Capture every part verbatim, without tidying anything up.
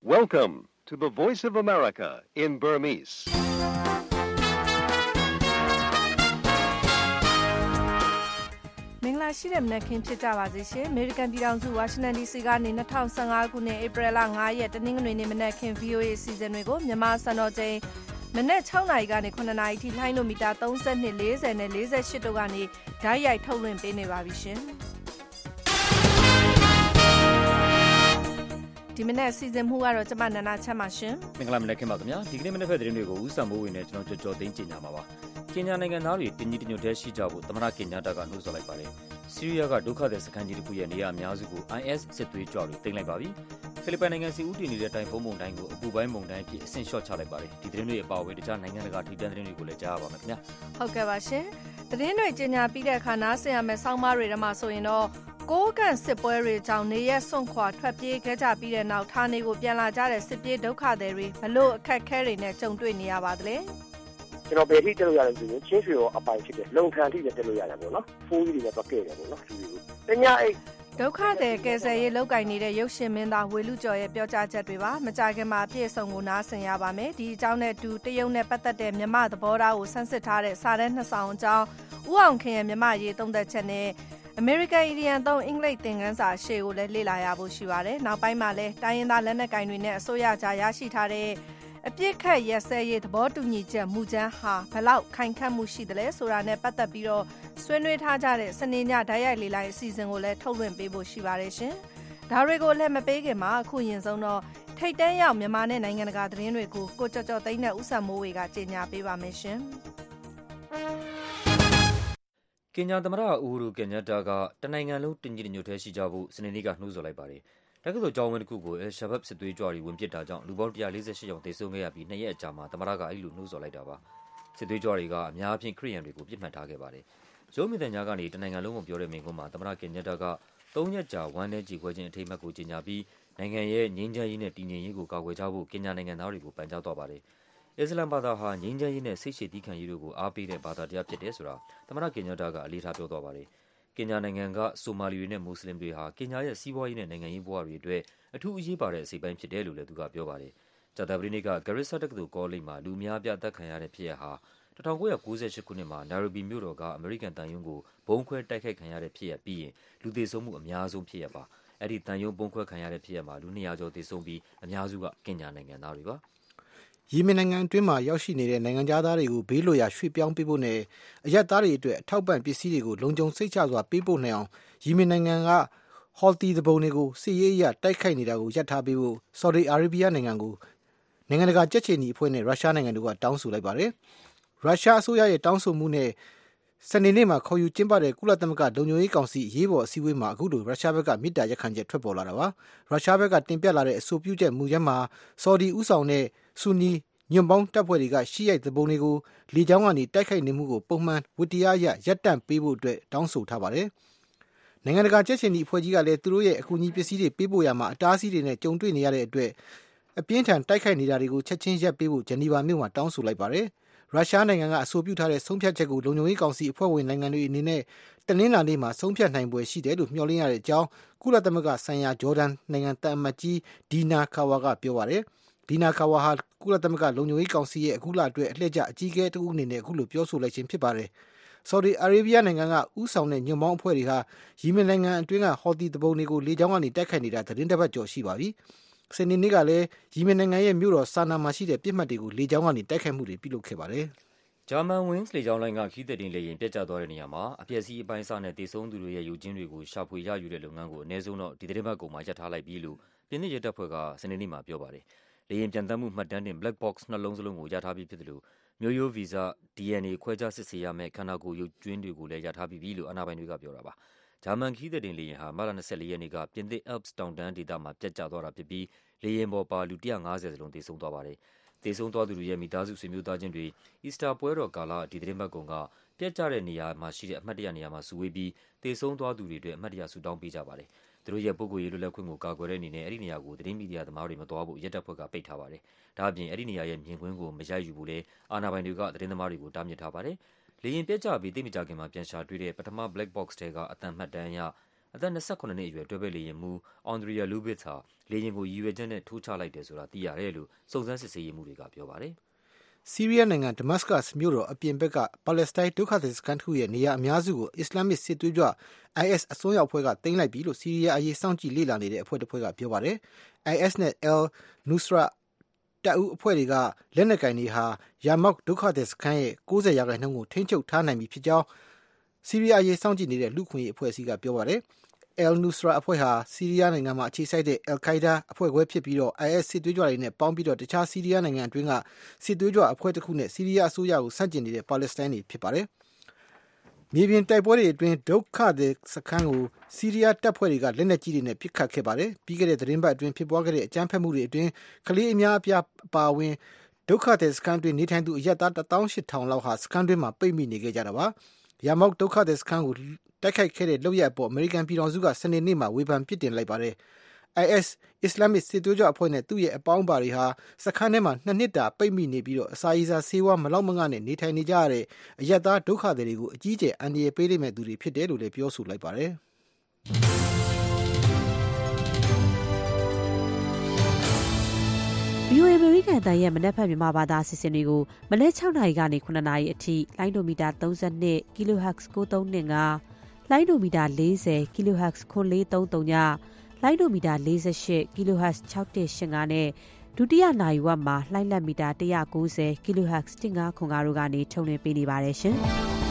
Welcome to the Voice of America in Burmese. ။မင်္ဂလာရှိတဲ့မနက်ခင်းဖြစ်ကြပါစေရှင်။ American ပြည်ထောင်စု Washington ဒီ စီ ကနေ၂၀၁၅ခုနှစ်ဧပြီလ၅ရက်တနင်္ဂနွေနေ့မနက်ခင်း ဗွီအိုအေ အစီအစဉ်တွေကိုမြန်မာစံတော်ချိန်မနက်၆နာရီကနေ၇နာရီထိလှိုင်းလိုမီတာ၃၂ ၄၀နဲ့၄၈တို့ကနေဓာတ်ရိုက်ထုတ်လွှင့်ပေးနေပါပြီရှင်။ဒီမနေ့အစီအစဉ်မှုကတော့ကျမနန္ဒာချမ်းပါရှင်မင်္ဂလာမနက်ခင်းပါခင်ဗျာဒီကနေ့မနေ့ဖက်သတင်းတွေကိုဦးစံမိုးဝင်နဲ့ကျွန်တော်ကြော်ကြော်သိန်းကြင်ညာမှာပါကင်ညာနိုင်ငံသားတွေတင်းကြီးတညွတ်တဲရှိကြဖို့သမ္မတကင်ညာတာကနှိုးဆော်လိုက်ပါတယ်ဆီးရီးယားကဒုက္ခသည်စခန်းကြီးတစ်ခုရဲ့နေရာအများစုကို I S စစ်သွေးကြွတွေတင်လိုက်ပါပြီဖိလစ်ပိုင်နိုင်ငံစီဦးတည်နေတဲ့တိုင်ဖုံးမုန်တိုင်းကိုအပူပိုင်းမုန်တိုင်းဖြစ်အဆင့်လျှော့ချလိုက်ပါတယ်ဒီသတင်းတွေအပါအဝင်တခြားနိုင်ငံတကာထိပ်တန်းသတင်းတွေကိုလည်းကြားရပါမယ်ခင်ဗျာဟုတ်ကဲ့ပါရှင်သတင်းတွေကြင်ညာပြီးတဲ့အခါနားဆင်ရမယ့်ဆောင်းပါးတွေထဲမှာဆိုရင်တော့ကိုးကန်စစ်ပွဲတွေကြောင့်နေရက်စွန့်ခွာထွက်ပြေးခဲ့ကြပြီးတဲ့နောက်ဌာနေကိုပြန်လာကြတဲ့စစ်ပြေးဒုက္ခသည်တွေဘလို့အခက်အခဲတွေနဲ့ကြုံတွေ့နေရပါသလဲကျွန်တော်ဘယ်ထိတက်လို့ရလဲဆိုရင်ချင်းရွှေရောအပိုင်ဖြစ်တယ်လုံခံထိတက်လို့ရတယ်ပေါ့နော်ဖိုးကြီးတွေလည်းတော့ကဲတယ်ပေါ့နော်လူတွေကိုတ냐အိတ်ဒုက္ခသည်ကယ်ဆယ်ရေးလုပ်ကိုင်နေတဲ့ရုပ်ရှင်မင်းသားဝေလူကျော်ရဲ့ပြောကြားချက်တွေပါမကြခင်မှာအပြည့်အစုံကိုနားဆင်ရပါမယ်ဒီအကြောင်းနဲ့တူတရုတ်နဲ့ပတ်သက်တဲ့မြမသဘောထားကိုဆန်းစစ်ထားတဲ့စာတမ်းနှစ်ဆောင်အကြောင်းဦးအောင်ခင်ရဲ့မြမရေးသုံးသက်ချက်နဲ့American Indian သုံးအင်္ဂလိပ်သင်ခန်းစာရှေ့ကိုလည်းလေ့လာရဖို့ရှိပါတယ်။နောက်ပိုင်းမှာလည်းတိုင်းရင်းသားလက်နက်ကိုင်တွေနဲ့အစိုးရကြားရရှိထားတဲ့အပြစ်ခတ်ရက်စဲရေးသဘောတူညီချက်မူကြမ်းဟာဘလောက်ခိုင်ခန့်မှုရှိသလဲဆိုတာနဲ့ပတ်သက်ပြီးတော့ဆွေးနွေးထားကြတဲ့စနေညဓာတ်ရိုက်လေလိုင်းအစီအစဉ်ကိုလည်းထုတ်လွှင့်ပေးဖို့ရှိပါတယ်ရှင်။ဒါတွေကိုလည်းမပေးခင်မှာအခုရင်ဆုံးတော့ထိတ်တန်းရောက်မြန်မာနဲ့နိုင်ငံတကာသတင်းတွေကိုကိုကြော်ကြော်သိန်းနဲ့ဦးစံမိုးဝေကကြေညာပေးပါမယ်ရှင်။ကင်ညာသမ္မတအူဟူရူကင်ညာတာကတနိုင်ငံလုံးတင်းကြီးတညွတ်ထဲရှိကြဖို့စနေနေ့ကနှိုးဆော်လိုက်ပါတယ်။တက္ကသိုလ်ကျောင်းဝင်းတစ်ခုကိုအယ်ရှာဘတ်စစ်သွေးကြွတွေဝင်ပစ်တာကြောင့်လူပေါင်း၁၄၈ယောက်သေဆုံးခဲ့ရပြီးနှစ်ရက်အကြာမှာသမ္မတကအဲ့လိုနှိုးဆော်လိုက်တာပါ။စစ်သွေးကြွတွေကအများအပြားခရစ်ယာန်တွေကိုပြစ်မှတ်ထားခဲ့ပါတယ်။ရုံးမြင့်တန်ကြားကနေတနိုင်ငံလုံးကိုပြောတဲ့မိန့်ခွန်းမှာသမ္မတကင်ညာတာကသုံးရက်ကြာဝမ်းနည်းကြေကွဲခြင်းအထိမ်းအမှတ်ကိုကြေညာပြီးနိုင်ငံရဲ့ငြိမ်းချမ်းရေးနဲ့တည်ငြိမ်ရေးကိုကာကွယ်ကြဖို့ကင်ညာနိုင်ငံသားတွေကိုပန်ကြားသွားပါတယ်။အစ္စလမ်ဘာသာဟာငြိမ်းချမ်းရေးနဲ့စိတ်ရှည်သည်းခံရေးတို့ကိုအားပေးတဲ့ဘာသာတရားဖြစ်တယ်ဆိုတာသမ္မတကင်ညာတာကအလေးထားပြောသွားပါတယ်။ကင်ညာနိုင်ငံကဆိုမာလီတွေနဲ့မွတ်စလင်တွေဟာကင်ညာရဲ့စီးပွားရေးနဲ့နိုင်ငံရေးဘဝတွေအတွက်အထူးအရေးပါတဲ့အစိပ်ပိုင်းဖြစ်တယ်လို့လည်းသူကပြောပါတယ်။ကြာသပတေးနေ့ကဂရစ်ဆာတက္ကသိုလ်ကောလိပ်မှာလူအများအပြားအသက်ခံရတဲ့ဖြစ်ရပ်ဟာ၁၉၉၈ခုနှစ်မှာနိုင်ရိုဘီမြို့တော်ကအမေရိကန်တန်ယုံကိုဘုံခွဲတိုက်ခိုက်ခံရတဲ့ဖြစ်ရပ်ပြီးရင်လူသေဆုံးမှုအများဆုံးဖြစ်ရပ်ပါ။အဲ့ဒီတန်ယုံဘုံခွဲခံရတဲ့ဖြစ်ရပ်မှာလူ၂ရာကျော်သေဆုံးပြီးအများစုကကင်ညာနိုင်ငံသားတွေပါ။ယီမင်နိုင်ငံအတွင်းမှာရောက်ရှိနေတဲ့နိုင်ငံသားတွေကိုဘေးလွတ်ရာရွှေ့ပြောင်းပေးဖို့နဲ့အရပ်သားတွေအတွက်အထောက်ပံ့ပစ္စည်းတွေကိုလုံခြုံစိတ်ချစွာပေးပို့နိုင်အောင်ယီမင်နိုင်ငံကဟော်တီသဘုံတွေကိုစစ်ရေးအရတိုက်ခိုက်နေတာကိုရပ်ထားပေးဖို့ဆော်ဒီအာရေဗျနိုင်ငံကိုနိုင်ငံတကာကြက်ချေနီအဖွဲ့နဲ့ရုရှားနိုင်ငံတို့ကတောင်းဆိုလိုက်ပါတယ်။ရုရှားအစိုးရရဲ့တောင်းဆိုမှုနဲ့စနေနေ့မှာခေါ်ယူကျင်းပတဲ့ကုလသမဂ္ဂလုံခြုံရေးကောင်စီအရေးပေါ်အစည်းအဝေးမှာအခုလိုရုရှားဘက်ကမေတ္တာရပ်ခံချက်ထွက်ပေါ်လာတာပါ။ရုရှားဘက်ကတင်ပြလာတဲ့အဆိုပြုချက်မူကြမ်းမှာဆော်ဒီဥဆောင်တဲ့ဆူနီညွန့်ပေါင်းတပ်ဖွဲ့တွေကရှီယိုက်သဘုံတွေကိုလေကြောင်းကနေတိုက်ခိုက်နေမှုကိုပုံမှန်ဝတ္တရားအရရပ်တန့်ပေးဖို့အတွက်တောင်းဆိုထားပါတယ်။နိုင်ငံတကာကြက်ချင်ဒီအဖွဲ့ကြီးကလည်းသူတို့ရဲ့အကူအညီပစ္စည်းတွေပေးပို့ရမှာအတားအဆီးတွေနဲ့ကြုံတွေ့နေရတဲ့အတွက်အပြင်းထန်တိုက်ခိုက်နေတာတွေကိုချက်ချင်းရပ်ပေးဖို့ဂျနီဗာမြို့မှာတောင်းဆိုလိုက်ပါတယ်။ရုရှားနိုင်ငံကအဆိုပြုထားတဲ့ဆုံးဖြတ်ချက်ကိုလုံခြုံရေးကောင်စီအဖွဲ့ဝင်နိုင်ငံတွေအနေနဲ့တနင်္လာနေ့မှာဆုံးဖြတ်နိုင်ပွဲရှိတယ်လို့မျှော်လင့်ရတဲ့အကြောင်းကုလသမဂ္ဂဆိုင်ရာဂျော်ဒန်နိုင်ငံတမန်ကြီးဒီနာကာဝါကပြောပါတယ်။ဒီနာကာဝါဟာကုလသမဂ္ဂလုံခြုံရေးကောင်စီရဲ့အခုလအတွက်အလှည့်ကျအကြီးအကဲတဦးအနေနဲ့အခုလိုပြောဆိုလိုက်ခြင်းဖြစ်ပါတယ်။ဆော်ဒီအာရေဗျနိုင်ငံကဥဆောင်တဲ့ညွန့်ပေါင်းအဖွဲ့တွေဟာယီမင်နိုင်ငံအတွင်းကဟော်တီတဘုံတွေကိုလေကြောင်းကနေတိုက်ခိုက်နေတာသတင်းတစ်ပတ်ကျော်ရှိပါပြီ။စနေနေ့ကလည်းယီမင်နိုင်ငံရဲ့မြို့တော်ဆာနာမှာရှိတဲ့ပြစ်မှတ်တွေကိုလေကြောင်းကနေတိုက်ခိုက်မှုတွေပြုလုပ်ခဲ့ပါတယ်။ဂျာမန်ဝင်းစ်လေကြောင်းလိုင်းကခီးသည်တင်လေယာဉ်ပြတ်ကျသွားတဲ့နေရာမှာအပျက်စီးအပိုင်းအစနဲ့တေဆုံးသူတွေရဲ့ရုပ်ချင်းတွေကိုရှာဖွေရယူတဲ့လုပ်ငန်းကိုအနည်းဆုံးတော့ဒီသတင်းပတ်ကုန်မှာရပ်ထားလိုက်ပြီလို့ပြင်သစ်ရဲတပ်ဖွဲ့ကစနေနေ့မှာပြောပါတယ်။လေယာဉ်ပြန်တမ်းမှုမှတ်တမ်းတင် black box နှလုံးစလုံးကိုရထားပြီးဖြစ်တယ်လို့မျိုးရိုးဗီဇ D N A ခွဲခြားစစ်ဆေးရမယ့်ခန္ဓာကိုယ်ရုပ်ကြွင်းတွေကိုလည်းရထားပြီးပြီလို့အာဏာပိုင်တွေကပြောတာပါ။ဂျာမန်ခီးသည်တင်လေယာဉ်ဟာမတ်လ၂၄ရက်နေ့ကပြင်သစ် Alps တောင်တန်းဒေသမှာပြတ်ကျသွားတာဖြစ်ပြီးလေယာဉ်ပေါ်ပါလူ၁၅၀စလုံးသေဆုံးသွားပါတယ်။သေဆုံးသွားသူတွေရဲ့မိသားစုဆွေမျိုးသားချင်းတွေအီစတာပွဲတော်ကာလဒီသတင်းပတ်ကုန်ကပြတ်ကျတဲ့နေရာမှာရှိတဲ့အမှတ်တရနေရာမှာစုဝေးပြီးသေဆုံးသွားသူတွေအတွက်အမှတ်တရဆုတောင်းပေးကြပါတယ်။သူတို့ရဲ့ပုဂ္ဂိုလ်ရေးလွတ်လပ်ခွင့်ကိုကာကွယ်တဲ့အနေနဲ့အဲ့ဒီနေရာကိုသတင်းမီဒီယာသမားတွေမသွားဖို့ရဲတပ်ဖွဲ့ကပိတ်ထားပါတယ်။ဒါအပြင်အဲ့ဒီနေရာရဲ့မြင်ကွင်းကိုမရိုက်ယူဖို့လည်းအာဏာပိုင်တွေကသတင်းသမားတွေကိုတားမြစ်ထားပါတယ်။လေယာဉ်ပြတ်ကျပြီးသိပ်မကြာခင်မှာပြန်ရှာတွေ့တဲ့ပထမ black box ထဲကအသံမှတ်တမ်းအရအသက်၂၇နှစ်အရွယ်တွဲဘက်လေယာဉ်မှူး Andrea Lubitz ဟာလေယာဉ်ကိုရည်ရွယ်ချက်နဲ့ထိုးချလိုက်တယ်ဆိုတာသိရတယ်လို့စုံစမ်းစစ်ဆေးရေးမှူးတွေကပြောပါတယ်။ဆီးရီးယားနိုင်ငံဒမတ်စကတ်မြို့တော်အပြင်ဘက်ကပါလက်စတိုင်းဒုက္ခသည်စခန်းတစ်ခုရဲ့နေရာအများစုကိုအစ္စလာမစ်စစ်သွေးကြွ အိုင်အက်စ် အစွန်းရောက်အဖွဲ့ကသိမ်းလိုက်ပြီလို့ဆီးရီးယားအရေးစောင့်ကြည့်လေ့လာနေတဲ့အဖွဲ့တစ်ဖွဲ့ကပြောပါတယ်။ အိုင်အက်စ်နဲ့ Al-Nusra တပ်ဦးအဖွဲ့တွေကလက်နက်ကင်တွေဟာယာမောက်ဒုက္ခသည်စခန်းရဲ့၉၀ရာခိုင်နှုန်းကိုထိန်းချုပ်ထားနိုင်ပြီဖြစ်ကြောင်းဆီးရီးယားအရေးစောင့်ကြည့်နေတဲ့လူ့အခွင့်အရေးအဖွဲ့အစည်းကပြောပါတယ်။ Al-Nusra အဖွဲ့ဟာဆီးရီးယားနိုင်ငံမှာအခြေစိုက်တဲ့ Al-Qaeda အဖွဲ့ခွဲဖြစ်ပြီးတော့ အိုင်အက်စ် စစ်သွေးကြွတွေနဲ့ပေါင်းပြီးတော့တခြားဆီးရီးယားနိုင်ငံအတွင်းကစစ်သွေးကြွအဖွဲ့တစ်ခုနဲ့ဆီးရီးယားအစိုးရကိုဆန့်ကျင်နေတဲ့ပါလက်စတိုင်းတွေဖြစ်ပါတယ်။မြေပြင်တိုက်ပွဲတွေအတွင်းဒုက္ခသည်စခန်းကိုဆီးရီးယားတပ်ဖွဲ့တွေကလက်နက်ကြီးတွေနဲ့ပစ်ခတ်ခဲ့ပါတယ်။ပြီးခဲ့တဲ့သတင်းပတ်အတွင်းဖြစ်ပွားခဲ့တဲ့အကြမ်းဖက်မှုတွေအတွင်းကလေးအများအပြားအပါအဝင်ဒုက္ခသည်စခန်းတွင်နေထိုင်သူအရက်သားတစ်သောင်းရှစ်ထောင်လောက်ဟာစခန်းတွင်းမှာပိတ်မိနေခဲ့ကြတာပါ။ယာမောက်ဒုက္ခသည်စခန်းကိုတိုက်ခိုက်ခဲ့တဲ့လုပ်ရပ်အပေါ်အမေရိကန်ပြည်ထောင်စုကစနေနေ့မှာဝေဖန်ပြစ်တင်လိုက်ပါတယ်။ အိုင်အက်စ် အစ္စလာမစ်စစ်သွေးကြွအဖွဲ့နဲ့သူ့ရဲ့အပေါင်းအပါတွေဟာစခန်းထဲမှာနှစ်နှစ်တာပိတ်မိနေပြီးတော့အစာရေစာဆေးဝါးမလောက်မငနဲ့နေထိုင်နေကြရတဲ့အရက်သားဒုက္ခသည်တွေကိုအကြီးအကျယ်အန္တရာယ်ပေးလိမ့်မဲ့သူတွေဖြစ်တယ်လို့လည်းပြောဆိုလိုက်ပါတယ်။ဗွီအိုအေ အမေရိကန်အသံရဲ့မနက်ဖြန်မြန်မာဘာသာအစီအစဉ်တွေကိုမနက်၆နာရီကနေခုနှစ်နာရီအထိလိုင်းဒိုမီတာသုံး၂ kilohertz ၉၃၂၅ လိုင်းဒိုမီတာ၄၀ kilohertz ခွန်၄၃၃ည လိုင်းဒိုမီတာ၄၈ kilohertz ၆၁၈၅နဲ့ဒုတိယနာရီဝက်မှာလိုင်းလက်မီတာ၁၉၀ kilohertz ၁၅ခွန်၅တို့ကနေထုတ်လွှင့်ပေးနေပါတယ်ရှင်။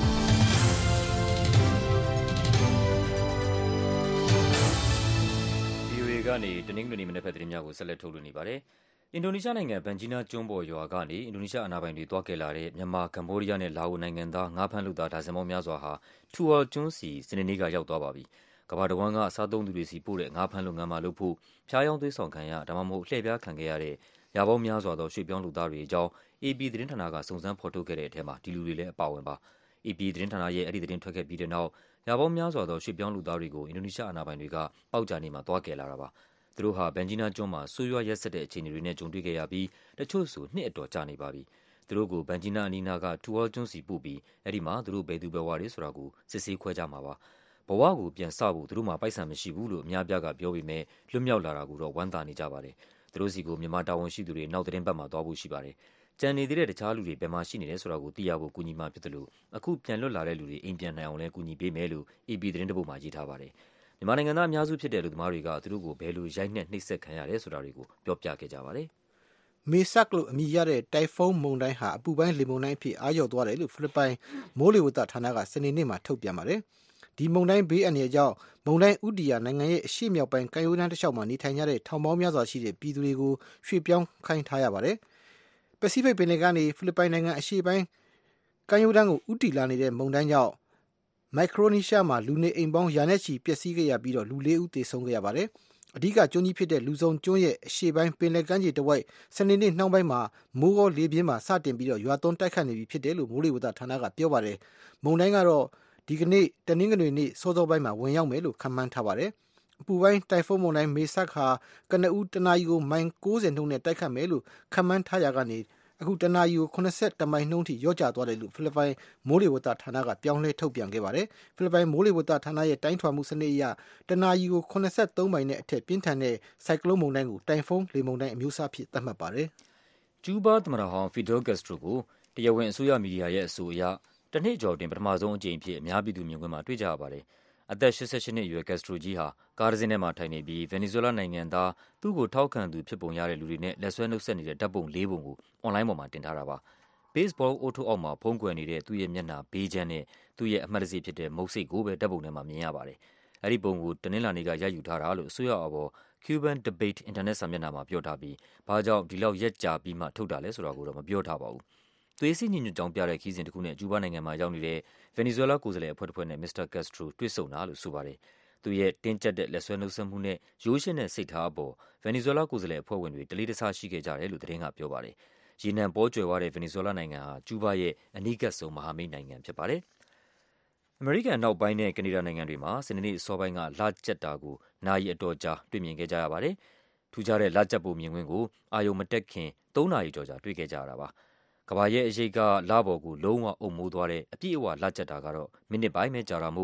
ဗွီအိုအေကနေတနင်္ဂနွေနေ့မနက်ဖြန်သတင်းများကိုဆက်လက်ထုတ်လွှင့်နေပါတယ်။အင်ဒိုနီးရှားနိုင်ငံဘန်ဂျီးနားကျွန်းပေါ်ရွာကနေအင်ဒိုနီးရှားအာဏာပိုင်တွေတွားကယ်လာတဲ့မြန်မာ၊ကမ္ဘောဒီးယားနဲ့လာအိုနိုင်ငံသားငါးဖမ်းလုပ်သားဒါဇင်ပေါင်းများစွာဟာထူအာကျွန်းဆီစနေနေ့ကရောက်သွားပါပြီ။ကမ္ဘာတဝန်းကစားသုံးသူတွေဆီပို့တဲ့ငါးဖမ်းလုပ်ငန်းမှာလုပ်ဖို့ဖျားယောင်းသွေးဆောင်ခံရဒါမှမဟုတ်လှည့်ဖျားခံခဲ့ရတဲ့ရာပေါင်းများစွာသောရွှေ့ပြောင်းလုပ်သားတွေအကြောင်း အေပီ သတင်းဌာနကစုံစမ်းဖော်ထုတ်ခဲ့တဲ့အထဲမှာဒီလူတွေလည်းအပါအဝင်ပါ။ အေပီ သတင်းဌာနရဲ့အဲဒီသတင်းထွက်ခဲ့ပြီးတဲ့နောက်ရာပေါင်းများစွာသောရွှေ့ပြောင်းလုပ်သားတွေကိုအင်ဒိုနီးရှားအာဏာပိုင်တွေကပေါက်ကြားနေ့မှာတွားကယ်လာတာပါ။သူတို့ဟာဘန်ဂျီးနားကျွန်းမှာဆိုးရွားရက်စက်တဲ့အခြေအနေတွေနဲ့ကြုံတွေ့ခဲ့ရပြီးတချို့ဆိုနှစ်အတော်ကြာနေပါပြီ။သူတို့ကိုဘန်ဂျီးနားအနီးနားကထူအာကျွန်းဆီပို့ပြီးအဲဒီမှာသူတို့ဘယ်သူဘယ်ဝါတွေဆိုတာကိုစစ်ဆေးခွဲကြမှာပါ။ဘဝကိုပြန်စဖို့သူတို့မှာပိုက်ဆံမရှိဘူးလို့အများအပြားကပြောပေမဲ့လွတ်မြောက်လာတာကိုတော့ဝမ်းသာနေကြပါတယ်။သူတို့စီကိုမြန်မာတာဝန်ရှိသူတွေနောက်သတင်းပတ်မှာသွားဖို့ရှိပါတယ်။ကျန်နေသေးတဲ့တခြားလူတွေဘယ်မှာရှိနေတယ်ဆိုတာကိုသိရဖို့ကူညီမှာဖြစ်တယ်လို့အခုပြန်လွတ်လာတဲ့လူတွေအိမ်ပြန်နိုင်အောင်လည်းကူညီပေးမယ်လို့အေပီသတင်းတပုဒ်မှာရေးထားပါတယ်။မြန်မာနိုင်ငံသားအများစုဖြစ်တဲ့လူသမားတွေကသူတို့ကိုဘယ်လိုရိုက်နှက်နှိပ်စက်ခံရတယ်ဆိုတာတွေကိုပြောပြခဲ့ကြပါတယ်။မေဆက်လို့အမည်ရတဲ့တိုင်ဖုန်းမုန်တိုင်းဟာအပူပိုင်းလေမုန်တိုင်းအဖြစ်အားလျော့သွားတယ်လို့ဖိလစ်ပိုင်မိုးလေဝသဌာနကစနေနေ့မှာထုတ်ပြန်ပါတယ်။ဒီမုန်တိုင်းဘေးအန္တရာယ်ကြောင့်မုန်တိုင်းဥတီယာနိုင်ငံရဲ့အရှေ့မြောက်ပိုင်းကမ်းရိုးတန်းတစ်လျှောက်မှာနေထိုင်ကြတဲ့ထောင်ပေါင်းများစွာရှိတဲ့ပြည်သူတွေကိုရွှေ့ပြောင်းခိုင်းထားရပါတယ်။ပစိဖိတ်ပင်လယ်ကနေဖိလစ်ပိုင်နိုင်ငံအရှေ့ပိုင်းကမ်းရိုးတန်းကိုဥတီလာနေတဲ့မုန်တိုင်းကြောင့်မိုက်ခရိုနီးရှားမှာလူနေအိမ်ပေါင်းရာနဲ့ချီပျက်စီးခဲ့ရပြီးတော့လူလေးဦးသေဆုံးခဲ့ရပါတယ်။အဓိကကျွန်းကြီးဖြစ်တဲ့လူစုံကျွန်းရဲ့အရှေ့ပိုင်းပင်လယ်ကမ်းခြေတစ်ဝိုက်စနေနေ့နှောင်းပိုင်းမှာမိုးကောလေပြင်းမှာစတင်ပြီးတော့ရွာသွန်းတိုက်ခတ်နေပြီဖြစ်တယ်လို့မိုးလေဝသဌာနကပြောပါတယ်။မုန်တိုင်းကတော့ဒီကနေ့တနင်္ဂနွေနေ့စောစောပိုင်းမှာဝင်ရောက်မယ်လို့ခန့်မှန်းထားပါတယ်။အပူပိုင်းတိုင်ဖုန်းမုန်တိုင်းမေဆက်ဟာကနဦးတနအီကိုမိုင်၉၀နှုန်းနဲ့တိုက်ခတ်မယ်လို့ခန့်မှန်းထားရကနေအခုတနအီကို၇၁မိုင်နှုန်းထိရော့ကျသွားတယ်လို့ဖိလစ်ပိုင်မိုးလေဝသဌာနကပြောင်းလဲထုတ်ပြန်ခဲ့ပါတယ်။ဖိလစ်ပိုင်မိုးလေဝသဌာနရဲ့တိုင်းထွာမှုစနစ်အရတနအီကို၇၃မိုင်နဲ့အထက်ပြင်းထန်တဲ့ဆိုင်ကလုန်းမုန်တိုင်းကိုတိုင်ဖုန်းလေမုန်တိုင်းအမျိုးအစားဖြစ်သတ်မှတ်ပါတယ်။ကျူးဘားသမ္မတဟောင်းဖီဒယ်ကက်စထရိုကိုတရားဝင်အစိုးရမီဒီယာရဲ့အဆိုအရတနှစ်ကျော်တွင်ပထမဆုံးအကြိမ်ဖြစ်အများပြည်သူမြင်ကွင်းမှာတွေ့ကြရပါတယ်။အသက်၈၈နှစ်အရွယ်ကက်စထရိုကြီးဟာကားတစ်စင်းထဲမှာထိုင်နေပြီးဗင်နီဇွဲလားနိုင်ငံသားသူ့ကိုထောက်ခံသူဖြစ်ပုံရတဲ့လူတွေနဲ့လက်ဆွဲနှုတ်ဆက်နေတဲ့ဓာတ်ပုံလေးပုံကိုအွန်လိုင်းပေါ်မှာတင်ထားတာပါ။ ဘေ့စ်ဘောအုတ်ထုပ်အောက်မှာဖုံးကွယ်နေတဲ့သူ့ရဲ့မျက်နှာဘေးချမ်းနဲ့သူ့ရဲ့အမှတ်တံဆိပ်ဖြစ်တဲ့မုတ်ဆိတ်ကိုပဲဓာတ်ပုံထဲမှာမြင်ရပါတယ်။အဲဒီပုံကိုတနင်္လာနေ့ကရိုက်ယူထားတာလို့အစိုးရအပေါ် Cuban Debate အင်တာနက်စာမျက်နှာမှာပြောထားပြီးဘာကြောင့်ဒီလောက်ရက်ကြာပြီးမှထုတ်တာလဲဆိုတာကိုတော့မပြောထားပါဘူး။သွေးစည်းညီညွတ်ကြောင်းပြတဲ့ခီးစဉ်တစ်ခုနဲ့ကျူးဘားနိုင်ငံမှာရောက်နေတဲ့ဗင်နီဇွဲလားကိုယ်စားလှယ်အဖွဲ့တစ်ဖွဲ့နဲ့မစ္စတာကက်စထရိုတွေ့ဆုံတာလို့ဆိုပါတယ်။သူရဲ့တင်းကျပ်တဲ့လက်ဆွဲနှုတ်ဆက်မှုနဲ့ရိုးရှင်းတဲ့စိတ်ထားအပေါ်ဗင်နီဇွဲလားကိုယ်စားလှယ်အဖွဲ့ဝင်တွေတလေးတစားရှိခဲ့ကြတယ်လို့သတင်းကပြောပါတယ်။ရေနံပေါကြွယ်ဝတဲ့ဗင်နီဇွဲလားနိုင်ငံဟာကျူးဘားရဲ့အနီးကပ်ဆုံးမဟာမိတ်နိုင်ငံဖြစ်ပါတယ်။အမေရိကန်အနောက်ပိုင်းနဲ့ကနေဒါနိုင်ငံတွေမှာစနေနေ့အစောပိုင်းကလကျပ်တာကိုနာရီအတော်ကြာတွေ့မြင်ခဲ့ကြရပါတယ်။ထူးခြားတဲ့လကျပ်ပုံမြင်ကွင်းကိုအာရုံမတက်ခင်သုံးနာရီကျော်ကြာတွေ့ခဲ့ကြရတာပါ။ကမ္ဘာရဲ့အရေးကလပေါ်ကိုလုံးဝအုံမိုးသွားတဲ့အပြည့်အဝလကျပ်တာကတော့မိနစ်ပိုင်းပဲကြာတာမို့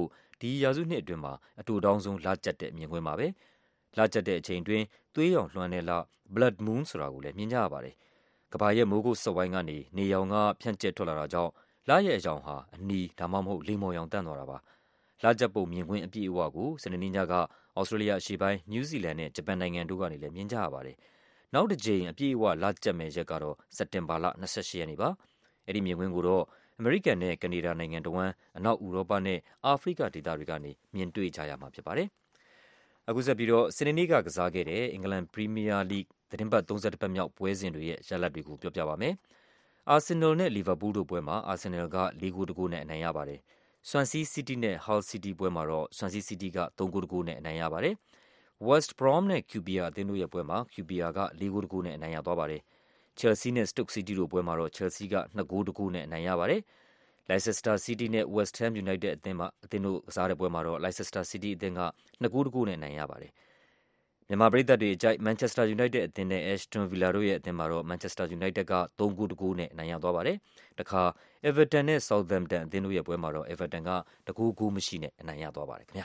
ဒီရာစုနှစ်အတွင်းမှာအတူတောင်းဆုံးလကျက်တဲ့မြင်ကွင်းပါပဲလကျက်တဲ့အချိန်အတွင်းသွေးရောင်လွှမ်းတဲ့လ blood moon ဆိုတာကိုလည်းမြင်ကြရပါတယ်ကဘာရဲ့မိုးကုတ်စက်ဝိုင်းကနေနေရောင်ကဖြန့်ကျက်ထွက်လာတာကြောင့်လရဲ့အရောင်ဟာအနီဒါမှမဟုတ်လေမော်ရောင်တန့်သွားတာပါလကျက်ပုံမြင်ကွင်းအပြည့်အဝကိုစနေနေ့ညကဩစတြေးလျအရှေ့ပိုင်းနယူးဇီလန်နဲ့ဂျပန်နိုင်ငံတို့ကနေလည်းမြင်ကြရပါတယ်နောက်တစ်ကြိမ်အပြည့်အဝလကျက်မဲ့ရက်ကတော့စက်တင်ဘာလ၂၈ရက်နေ့ပါအဲ့ဒီမြင်ကွင်းကိုတော့အမေရိကန်နဲ့ကနေဒါနိုင်ငံတော်ဝန်အနောက်ဥရောပနဲ့အာဖရိကဒေသတွေကနေမြင်တွေ့ကြရမှာဖြစ်ပါတယ်အခုဆက်ပြီးတော့စနေနေ့ကကစားခဲ့တဲ့အင်္ဂလန်ပရီးမီးယားလိသတင်းပတ်၃၁ပတ်မြောက်ပွဲစဉ်တွေရဲ့ရလဒ်တွေကိုပြောပြပါမယ်အာဆင်နယ်နဲ့လီဗာပူးတို့ပွဲမှာအာဆင်နယ်က၄ဂိုးတဂိုးနဲ့အနိုင်ရပါတယ်ဆွမ်ဆီးစီးတီးနဲ့ဟော်စီးတီးပွဲမှာတော့ဆွမ်ဆီးစီးတီးက၃ဂိုးတဂိုးနဲ့အနိုင်ရပါတယ်ဝက်စ်ဘရွမ်းနဲ့ ကျူ ပီ အာ အသင်းတို့ရဲ့ပွဲမှာ ကျူ ပီ အာ က၄ဂိုးတဂိုးနဲ့အနိုင်ရသွားပါတယ်ချယ်လ်ဆီးနဲ့စတုတ်စီးတီးတို့ပွဲမှာတော့ချယ်လ်ဆီးက၂ဂိုးတဂိုးနဲ့အနိုင်ရပါတယ်လိုက်ဆက်စတာစီးတီးနဲ့ဝက်စ်ဟမ်ယူနိုက်တက်အသင်းမှာအသင်းတို့ကစားတဲ့ပွဲမှာတော့လိုက်ဆက်စတာစီးတီးအသင်းက၂ဂိုးတဂိုးနဲ့အနိုင်ရပါတယ်မြန်မာပရိသတ်တွေအကြိုက်မန်ချက်စတာယူနိုက်တက်အသင်းနဲ့အက်ရှ်တွန်ဗီလာတို့ရဲ့အသင်းမှာတော့မန်ချက်စတာယူနိုက်တက်က၃ဂိုးတဂိုးနဲ့အနိုင်ရသွားပါတယ်တခါအဲဗာတန်နဲ့ဆောက်သမ်တန်အသင်းတို့ရဲ့ပွဲမှာတော့အဲဗာတန်ကတဂိုးဂိုးမရှိနဲ့အနိုင်ရသွားပါတယ်ခင်ဗျာ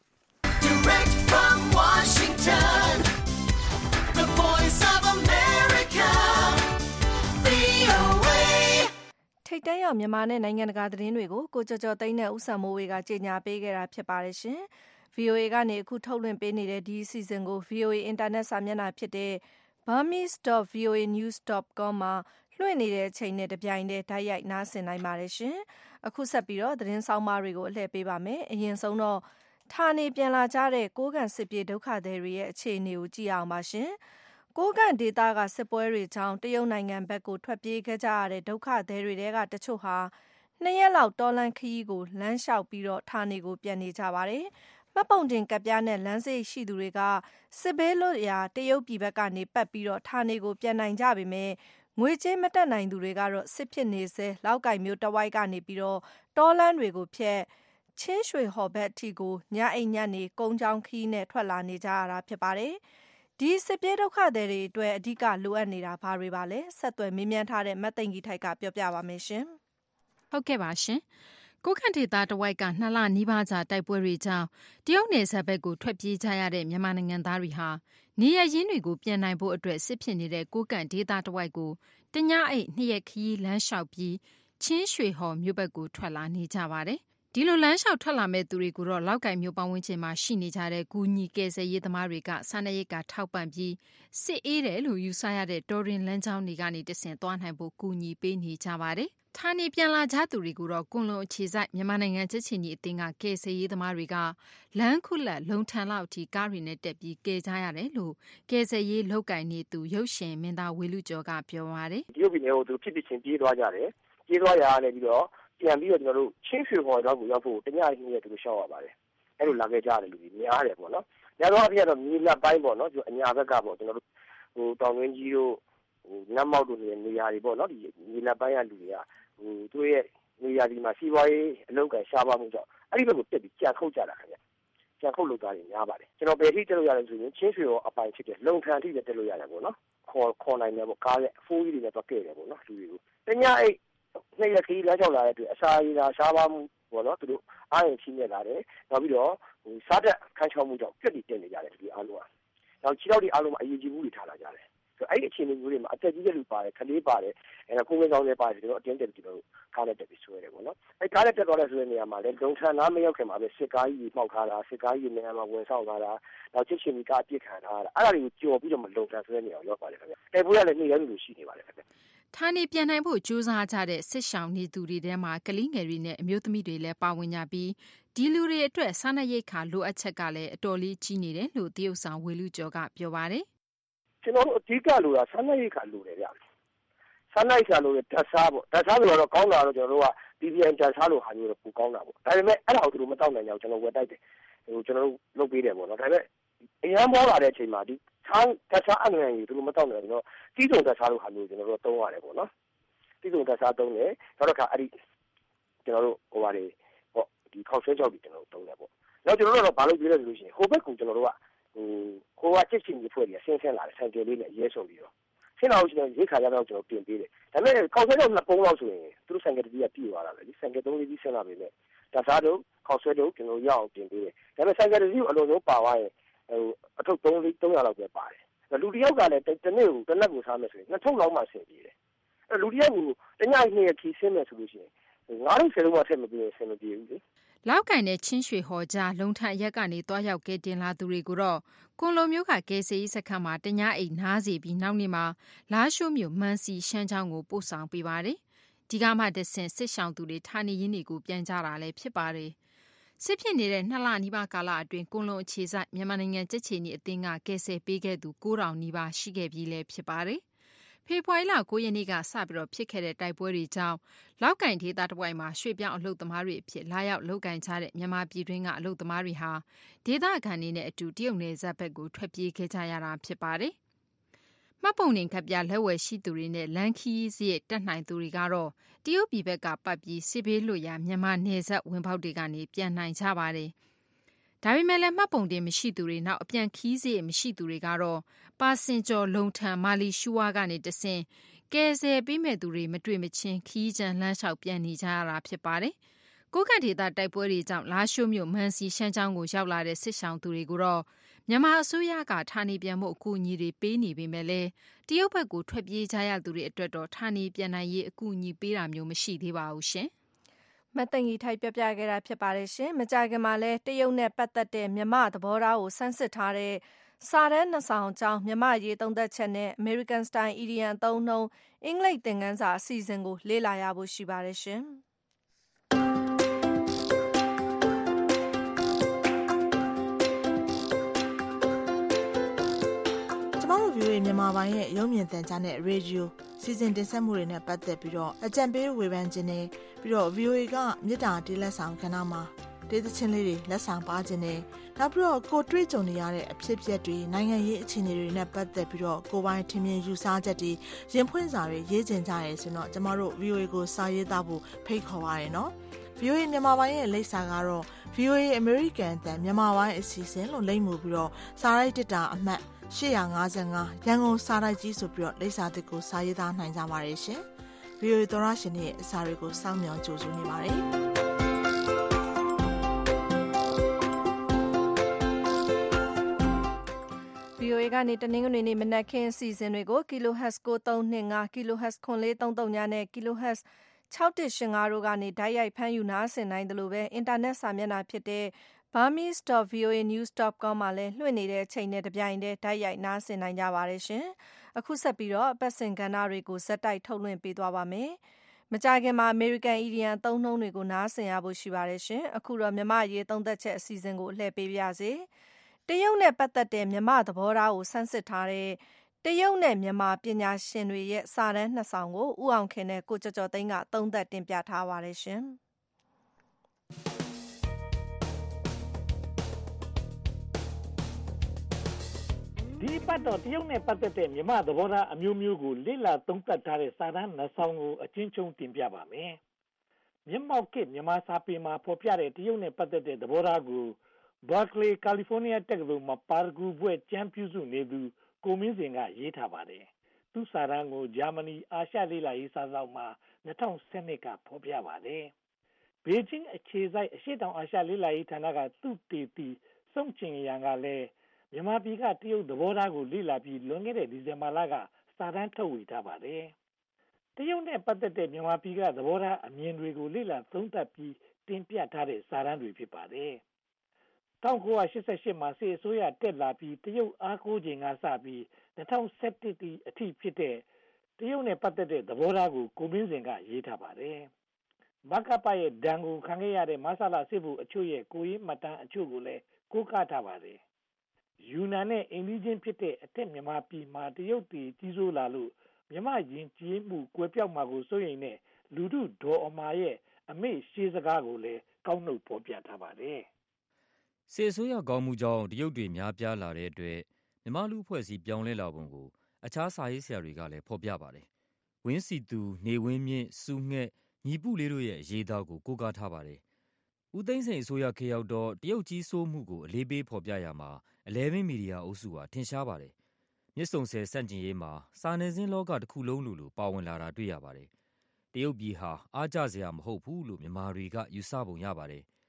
Direct from Washington The Voice of Americaဗွီအိုအေထိတ်တန့်ရောက်မြန်မာနဲ့နိုင်ငံတကာသတင်းတွေကိုကိုကျော်ကျော်သိန်းနဲ့ဦးစံမိုးဝေကကြေညာပေးခဲ့တာဖြစ်ပါတယ်ရှင်ဗွီအိုအေကနေအခုထုတ်လွှင့်ပေးနေတဲ့ဒီအစီအစဉ်ကို ဗွီအိုအေ အင်တာနက်စာမျက်နှာဖြစ်တဲ့ burmese dot v o a news dot com မှာလွှင့်နေတဲ့အချိန်နဲ့တပြိုင်တည်းတိုက်ရိုက်နားဆင်နိုင်ပါတယ်ရှင်။အခုဆက်ပြီးတော့သတင်းဆောင်မတွေကိုအလှည့်ပေးပါမယ်။အရင်ဆုံးတော့ဌာနေပြန်လာကြတဲ့ကိုးကန့်စစ်ပြေးဒုက္ခသည်တွေရဲ့အခြေအနေကိုကြည့်အောင်ပါရှင်။ကိုးကန့်ဒေသကစစ်ပွဲတွေကြောင့်တရုတ်နိုင်ငံဘက်ကိုထွက်ပြေးခဲ့ကြရတဲ့ဒုက္ခသည်တွေထဲကတချို့ဟာနှစ်ရက်လောက်တော်လန်ခရီးကိုလမ်းလျှောက်ပြီးတော့ဌာနေကိုပြန်နေကြပါတယ်။မှတ်ပုံတင်ကပ်ပြားနဲ့လမ်းစိတ်ရှိသူတွေကစစ်ဘေးလွတ်ရာတရုတ်ပြည်ဘက်ကနေပတ်ပြီးတော့ဌာနေကိုပြန်နိုင်ကြပေမဲ့ငွေကြေးမတက်နိုင်သူတွေကတော့စစ်ဖြစ်နေစေလောက်ကိုင်မျိုးတဝိုက်ကနေပြီးတော့တောလမ်းတွေကိုဖျက်ချင်းရွှေဟော်ဘက်အထိကိုညအိမ်ညနေကုန်းချောင်းခီးနဲ့ထွက်လာနေကြရတာဖြစ်ပါတယ်။ဒီစစ်ပြေးဒုက္ခသည်တွေအတွက်အဓိကလိုအပ်နေတာဘာတွေပါလဲဆက်သွယ်မေးမြန်းထားတဲ့မတ်သိန်ကြီးထိုက်ကပြောပြပါမယ်ရှင်။ဟုတ်ကဲ့ပါရှင်။ကိုးကန့်ဒေသတဝိုက်ကနှစ်လနီးပါးကြာတိုက်ပွဲတွေကြောင့်တရုတ်နယ်စပ်ဘက်ကိုထွက်ပြေးကြရတဲ့မြန်မာနိုင်ငံသားတွေဟာနေရရင်းတွေကိုပြန်နိုင်ဖို့အတွက်စစ်ဖြစ်နေတဲ့ကိုးကန့်ဒေသတဝိုက်ကိုတညအိတ်နှစ်ရက်ခရီးလမ်းလျှောက်ပြီးချင်းရွှေဟော်မြို့ဘက်ကိုထွက်လာနေကြပါတယ်။ဒီလိုလမ်းလျှောက်ထွက်လာမဲ့သူတွေကိုတော့လောက်ကိုင်မြို့ပတ်ဝန်းကျင်မှာရှိနေကြတဲ့ဂူညီကယ်ဆယ်ရေးသမားတွေကစားနပ်ရိက္ခာထောက်ပံ့ပြီးစစ်အေးတယ်လို့ယူဆရတဲ့တော်ရင်လမ်းကြောင်းတွေကနေတဆင့်သွားနိုင်ဖို့ကူညီပေးနေကြပါတယ်။ဌာနေပြန်လာကြသူတွေကိုတော့ကွန်လုံအခြေစိုက်မြန်မာနိုင်ငံကြက်ချင်ကြီးအသင်းကကယ်ဆယ်ရေးသမားတွေကလမ်းခုလက်လုံထန်လောက်အထိကားတွေနဲ့တက်ပြီးကယ်ကြရတယ်လို့ကယ်ဆယ်ရေးလုပ်ကိုင်နေသူရုပ်ရှင်မင်းသားဝေလူကျော်ကပြောပါတယ်။ဒီရုပ်ပြည်နယ်ကိုသူဖြစ်ဖြစ်ချင်းပြေးသွားကြတယ်။ပြေးသွားရတာလည်းပြီးတော့ပြန်ပြီးတော့ကျွန်တော်တို့ချင်းရွှေဟော်တော့ကိုရောက်ဖို့တညအိမ်နဲ့သူတို့ရှောက်ရပါတယ်။အဲ့လိုလာခဲ့ကြတယ်လူကြီးများတယ်ပေါ့နော်။ညတော့အပြည့်တော့မြေလက်ပိုင်းပေါ့နော်။အညာဘက်ကပေါ့ကျွန်တော်တို့ဟိုတောင်ရင်းကြီးတို့ဟိုနတ်မောက်တို့နေရာတွေပေါ့နော်ဒီမြေလက်ပိုင်းကလူတွေကဟိုသူရဲ့နေရာဒီမှာစီးပွားရေးအလုပ်ကန်ရှားပါမှုကြောင့်အဲ့ဒီဘက်ကိုတက်ပြီးကြံခုတ်ကြတာခင်ဗျကြံခုတ်လုပ်သားတွေများပါတယ်ကျွန်တော်ဘယ်ထိတက်လို့ရလဲဆိုရင်ချင်းရွှေရောအပိုင်ဖြစ်တယ်လုံထန်ထိတက်လို့ရတယ်ပေါ့နော်ခေါ်ခေါ်နိုင်တယ်ပေါ့ကားရဲ့အဖိုးကြီးတွေနဲ့တော့ကဲ့တယ်ပေါ့နော်လူတွေကိုတညအိတ်နှစ်ရက်ခီးလမ်းလျှောက်လာတဲ့အတွက်အစာရည်သာရှားပါမှုပေါ့နော်သူတို့အားရင်ချင်းနေလာတယ်နောက်ပြီးတော့ဟိုစားတက်ခန်းချောင်းမှုကြောင့်ပြက်ပြီးတက်နေကြတယ်ဒီအားလုံးကနောက်ခြေထောက်တွေအားလုံးအရေးကြီးမှုတွေထားလာကြတယ်အဲ့ဒီအခြေအနေမျိုးတွေမှာအသက်ကြီးတဲ့လူပါတယ်ခလေးပါတယ်အဲကိုယ်ဝင်ဆောင်တွေပါတယ်ကျွန်တော်အတင်းတက်ပြီးကျွန်တော်ကားနဲ့တက်ပြီးဆွဲတယ်ပေါ့နော်အဲကားနဲ့တက်သွားတဲ့ဆိုတဲ့နေရာမှာလည်းလုံထန်နားမရောက်ခင်မှာပဲစစ်ကားကြီးမှောက်ထားတာစစ်ကားကြီးနေရာမှာဝင်ဆောင်ထားတာနောက်ချစ်ချင်းကြီးကားအပြစ်ခံထားတာအဲ့ဒါတွေကိုကြော်ပြီးတော့မလုံထန်ဆိုတဲ့နေရာကိုရောက်ပါတယ်ခင်ဗျတိုက်ပွဲကလည်းနေ့တိုင်းလိုရှိနေပါတယ်ခင်ဗျဌာနေပြန်နိုင်ဖို့ကြိုးစားကြတဲ့စစ်ရှောင်နေသူတွေထဲမှာကလေးငယ်တွေနဲ့အမျိုးသမီးတွေလည်းပါဝင်ကြပြီးဒီလူတွေအတွက်စားနပ်ရိက္ခာလိုအပ်ချက်ကလည်းအတော်လေးကြီးနေတယ်လို့တရုတ်ဆောင်ဝေလူကျော်ကပြောပါတယ်ကျွန်တော်တို့အဓိကလိုတာစားနပ်ရိက္ခာလိုတယ်ဗျစားနပ်ရိက္ခာလိုတဲ့ဓာတ်စားပေါ့ဓာတ်စားလိုတော့ကောင်းတာတော့ကျွန်တော်တို့က ဒီ ဗီ အမ် ဓာတ်စားလိုဟာမျိုးတော့ပိုကောင်းတာပေါ့ဒါပေမဲ့အဲ့ဒါကိုသူတို့မတောက်နိုင်ကြဘူးကျွန်တော်ဝယ်တိုက်တယ်ဟိုကျွန်တော်တို့လုပ်ပေးတယ်ပေါ့နော်ဒါပေမဲ့အရန်ပေါ်လာတဲ့အချိန်မှာဒီစားဓာတ်စားအနှံ့ကြီးသူတို့မတောက်နိုင်ဘူးတော့တီးစုံဓာတ်စားလိုဟာမျိုးကျွန်တော်တို့သုံးရတယ်ပေါ့နော်တီးစုံဓာတ်စားသုံးတယ်နောက်တစ်ခါအဲ့ဒီကျွန်တော်တို့ဟိုပါလေပေါ့ဒီခောက်ဆွဲကြောက်ကြီးကျွန်တော်တို့သုံးတယ်ပေါ့နောက်ကျွန်တော်တို့တော့ဘာလုပ်ပေးလဲဆိုလို့ရှိရင်ဟိုဘက်ကကျွန်တော်တို့ကဟိုကိုကချစ်ချင်းကြီးဖွဲ့ပြီးဆင်းဆင်းလာတယ်ဆိုင်ကယ်လေးနဲ့ရဲဆုံပြီးတော့ဆင်းလာလို့ရှိရင်ရိခါရတော့ကျွန်တော်ပြင်ပေးတယ်ဒါပေမဲ့ခေါက်ဆွဲတော့နှစ်ပုံးလောက်ဆိုရင်သူတို့ဆိုင်ကယ်တကြီးကပြည့်သွားတာပဲဒီဆိုင်ကယ်သုံးလေးကြီးဆင်းလာပြီလေဒါစားတော့ခေါက်ဆွဲလို့ကျွန်တော်ရအောင်ပြင်ပေးတယ်ဒါပေမဲ့ဆိုင်ကယ်တစ်စီးကိုအလုံးစုံပါသွားရင်ဟိုအထုပ်သုံးလေးသုံးရာလောက်ပဲပါတယ်လူတစ်ယောက်ကလည်းတစ်နေ့ကိုတစ်နက်ကိုစားမယ်ဆိုရင်နှစ်ထုပ်လောက်မှဆင်ပြေတယ်အဲလူတစ်ယောက်ကိုတညနှစ်ရက်ခီးဆင်းမယ်ဆိုလို့ရှိရင်ငါးလုံးဆယ်လုံးမှဆက်မပြေဆင်မပြေဘူးလေလောက်ကင်တဲ့ချင်းရွှေဟော်ကြားလုံထန်ရက်ကနေတွားရောက်ကဲတင်လာသူတွေကိုတော့ကွန်လုံမျိုးကကဲစေးစခန်းမှာတညအိမ်နားစီပြီးနောက်နေ့မှာလာရှိုးမြို့မန်စီရှမ်းချောင်းကိုပို့ဆောင်ပေးပါတယ်ဒီကမှတဆင်စစ်ဆောင်သူတွေဌာနေရင်းတွေကိုပြန်ကြတာလည်းဖြစ်ပါတယ်စစ်ဖြစ်နေတဲ့နှစ်လနီးပါးကာလအတွင်းကွန်လုံအခြေစိုက်မြန်မာနိုင်ငံကြက်ချီနီအသင်းကကဲဆယ်ပေးခဲ့သူကိုးထောင်နီးပါးရှိခဲ့ပြီလည်းဖြစ်ပါတယ်ဖေဖော်ဝါရီလကိုးရက်နေ့ကစပြီးတော့ဖြစ်ခဲ့တဲ့တိုက်ပွဲတွေကြောင့်လောက်ကင်ဒေသတစ်ဝိုက်မှာရွှေ့ပြောင်းအလုပ်သမားတွေအဖြစ်လာရောက်လုပ်ကင်ကြတဲ့မြန်မာပြည်တွင်းကအလုပ်သမားတွေဟာဒေသခံတွေနဲ့အတူတရုတ်နယ်စပ်ဘက်ကိုထွက်ပြေးခဲ့ကြရတာဖြစ်ပါတယ်။မှတ်ပုံတင်ကပ်ပြလက်ဝယ်ရှိသူတွေနဲ့လန်ခီးစရိတ်တက်နိုင်သူတွေကတော့တရုတ်ပြည်ဘက်ကပတ်ပြီးစစ်ဘေးလွတ်ရာမြန်မာနယ်စပ်ဝင်ပေါက်တွေကနေပြန်နိုင်ကြပါတယ်။ဒါပေမဲ့လည်းမှတ်ပုံတင်မရှိသူတွေနောက်အပြန်ခီးစရိတ်မရှိသူတွေကတော့ပါစင်ကျော်လုံထန်မာလီရှူဝါကနေတဆင်ကဲဆယ်ပေးမဲ့သူတွေမတွေ့မချင်းခီးချန်လမ်းလျှောက်ပြန်နေကြရတာဖြစ်ပါတယ်။ကိုကန့်ဒေသတိုက်ပွဲတွေကြောင့်လာရှိုးမြို့မန်စီရှမ်းချောင်းကိုရောက်လာတဲ့စစ်ဆောင်သူတွေကိုတော့မြန်မာအစိုးရကဌာနေပြန်မှုအကူအညီတွေပေးနေပေမဲ့လည်းတရုတ်ဘက်ကိုထွက်ပြေးကြရသူတွေအတွက်တော့ဌာနေပြန်နိုင်ရေးအကူအညီပေးတာမျိုးမရှိသေးပါဘူးရှင်။မတ်တန်ကြီးထိုက်ပြပြခဲ့တာဖြစ်ပါတယ်ရှင်။မကြခင်မှာလဲတရုတ်နဲ့ပတ်သက်တဲ့မြမသဘောထားကိုစမ်းစစ်ထားတဲ့စာတမ်းနှစ်ဆောင်အကြောင်းမြမရေးသုံးသက်ချက်နဲ့ American Style Idiom သုံးနှုန်းအင်္ဂလိပ်သင်ခန်းစာအစီအစဉ်ကိုလေ့လာရဖို့ရှိပါတယ်ရှင်။မြန်မာပိုင်းရဲ့ရုပ်မြင်သံကြားနဲ့ရေဒီယိုစီစဉ်တင်ဆက်မှုတွေနဲ့ပတ်သက်ပြီးတော့အကြံပေးဝေဖန်ခြင်းနဲ့ပြီးတော့ ဗီအိုအေ ကမြေတားတေးလက်ဆောင်ကဏ္ဍမှာဒေသချင်းလေးတွေလက်ဆောင်ပါခြင်းနဲ့နောက်ပြီးတော့ကိုတွေ့ကြုံနေရတဲ့အဖြစ်အပျက်တွေနိုင်ငံရေးအခြေအနေတွေနဲ့ပတ်သက်ပြီးတော့ကိုပိုင်းထင်မြင်ယူဆချက်တွေရင်ဖွင့်စာတွေရေးကျင်ကြရဲဆိုတော့ကျမတို့ ဗီအိုအေ ကိုစာရေးသားဖို့ဖိတ်ခေါ်ပါရနော် ဗီအိုအေ မြန်မာပိုင်းရဲ့လိပ်စာကတော့ ဗီအိုအေ American အသံမြန်မာပိုင်းအစီအစဉ်လို့လိပ်မှုပြီးတော့စာရိုက်တစ်တာအမှတ်ရှစ်၅၅ရန်ကုန်စာရိုက်ကြီးဆိုပြီးတော့လိပ်စာတစ်ကိုစာရေးသားနိုင်ကြပါတယ်ရှင်။ ဗီအိုအေ သောရရှင်ရဲ့အစာတွေကိုစောင့်မျှော်ကြိုဆိုနေပါတယ်။ဗီအိုအေ ကနေတနင်္ဂနွေနေ့မနက်ခင်းအစီအစဉ်တွေကို Kilohertz ကိုသုံးနှစ်ငါး Kilohertz ခွန်လေးသုံးသုံးနဲ့ Kilohertz ခြောက်တစ်ရှစ်ငါးတို့ကနေတိုက်ရိုက်ဖမ်းယူနားဆင်နိုင်တယ်လို့ပဲအင်တာနက်စာမျက်နှာဖြစ်တဲ့ burmese dot v o a news dot com မှာလည်းလွှင့်နေတဲ့အချိန်နဲ့တပြိုင်တည်းတိုက်ရိုက်နားဆင်နိုင်ကြပါတယ်ရှင်။အခုဆက်ပြီးတော့အပတ်စဉ်ကဏ္ဍတွေကိုဇက်တိုက်ထုတ်လွှင့်ပေးသွားပါမယ်။မကြာခင်မှာ American Idiom သုံးနှုန်းတွေကိုနားဆင်ရဖို့ရှိပါတယ်ရှင်။အခုတော့မြမရေးသုံးသက်ချက်အစီအစဉ်ကိုအလှည့်ပေးပါရစေ။တရုတ်နဲ့ပတ်သက်တဲ့မြမသဘောထားကိုစမ်းစစ်ထားတဲ့တရုတ်နဲ့မြန်မာပညာရှင်တွေရဲ့စာတမ်းနှစ်ဆောင်ကိုဦးအောင်ခင်နဲ့ကိုကျော်ကျော်သိန်းကသုံးသပ်တင်ပြထားပါတယ်ရှင်။ဒီပတ်တော့တရုတ်နဲ့ပတ်သက်တဲ့မြန်မာသဘောထားအမျိုးမျိုးကိုလေ့လာသုံးသပ်ထားတဲ့စာတမ်းနှစ်ဆောင်ကိုအချင်းချင်းတင်ပြပါမယ်။မျက်မှောက်ခေတ်မြန်မာစာပေမှာဖော်ပြတဲ့တရုတ်နဲ့ပတ်သက်တဲ့သဘောထားကို Berkeley, California တက္ကသိုလ်မှာပါရဂူဘွဲ့ကျမ်းပြုစုနေသူကိုမင်းစင်ကရေးထားပါတယ်။သူစာတမ်းကိုဂျာမနီအာရှလေ့လာရေးစာစောင်မှာ၂၀၁၂ကဖော်ပြပါတယ်။ဘေကျင်းအခြေစိုက်အရှေ့တောင်အာရှလေ့လာရေးဌာနကသူတေတီစုံချင်ရန်ကလည်းမြန်မာပြည်ကတရုတ်သဘောထားကိုလေ့လာပြီးလွန်ခဲ့တဲ့ဒီဇင်ဘာလကစာတမ်းထုတ်ဝေထားပါတယ်။တရုတ်နဲ့ပတ်သက်တဲ့မြန်မာပြည်ကသဘောထားအမြင်တွေကိုလေ့လာသုံးသပ်ပြီးတင်ပြထားတဲ့စာတမ်းတွေဖြစ်ပါတယ်။၁၉၈၈မှာစစ်အစိုးရတက်လာပြီးတရုတ်အားကိုးချိန်ကစပြီး၂၀၁၁အထိဖြစ်တဲ့တရုတ်နဲ့ပတ်သက်တဲ့သဘောထားကိုကိုမင်းစင်ကရေးထားပါတယ်။မကပရဲ့ဒဏ်ကိုခံခဲ့ရတဲ့မဆလာစစ်ဘူးအချို့ရဲ့ကိုရေးမှတ်တမ်းအချို့ကိုလည်းကိုးကားထားပါတယ်။ယူနန်နဲ့အိန္ဒိချင်းဖြစ်တဲ့အထက်မြန်မာပြည်မှာတရုတ်ပြည်ကြီးစိုးလာလို့မြန်မာယဉ်ကျေးမှုကွယ်ပြောက်မှာကိုစိုးရိမ်တဲ့လူထုဒေါ်အမာရဲ့အမေ့ရှေးစကားကိုလည်းကောက်နှုတ်ဖော်ပြထားပါတယ်။စစ်အစိုးရကောင်းမှုကြောင့်တရုတ်တွေများပြားလာတဲ့အတွက်မြန်မာလူအဖွဲ့အစည်းပြောင်းလဲလာပုံကိုအခြားစာရေးဆရာတွေကလည်းဖော်ပြပါတယ်။ဝင်းစီသူနေဝင်းမြင့်စူးငှက်ညီပုလေးတို့ရဲ့အရေးသားကိုကိုးကားထားပါတယ်။ဦးသိန်းစိန်အစိုးရခေတ်ရောက်တော့တရုတ်ကြီးစိုးမှုကိုအလေးပေးဖော်ပြရမှာအလဲမင်းမီဒီယာအုပ်စုဟာထင်ရှားပါတယ်။မြစ်ဆုံဆယ်ဆန့်ကျင်ရေးမှာစာနယ်ဇင်းလောကတစ်ခုလုံးလိုလိုပါဝင်လာတာတွေ့ရပါတယ်။တရုတ်ပြည်ဟာအားကျစရာမဟုတ်ဘူးလို့မြန်မာတွေကယူဆပုံရပါတယ်။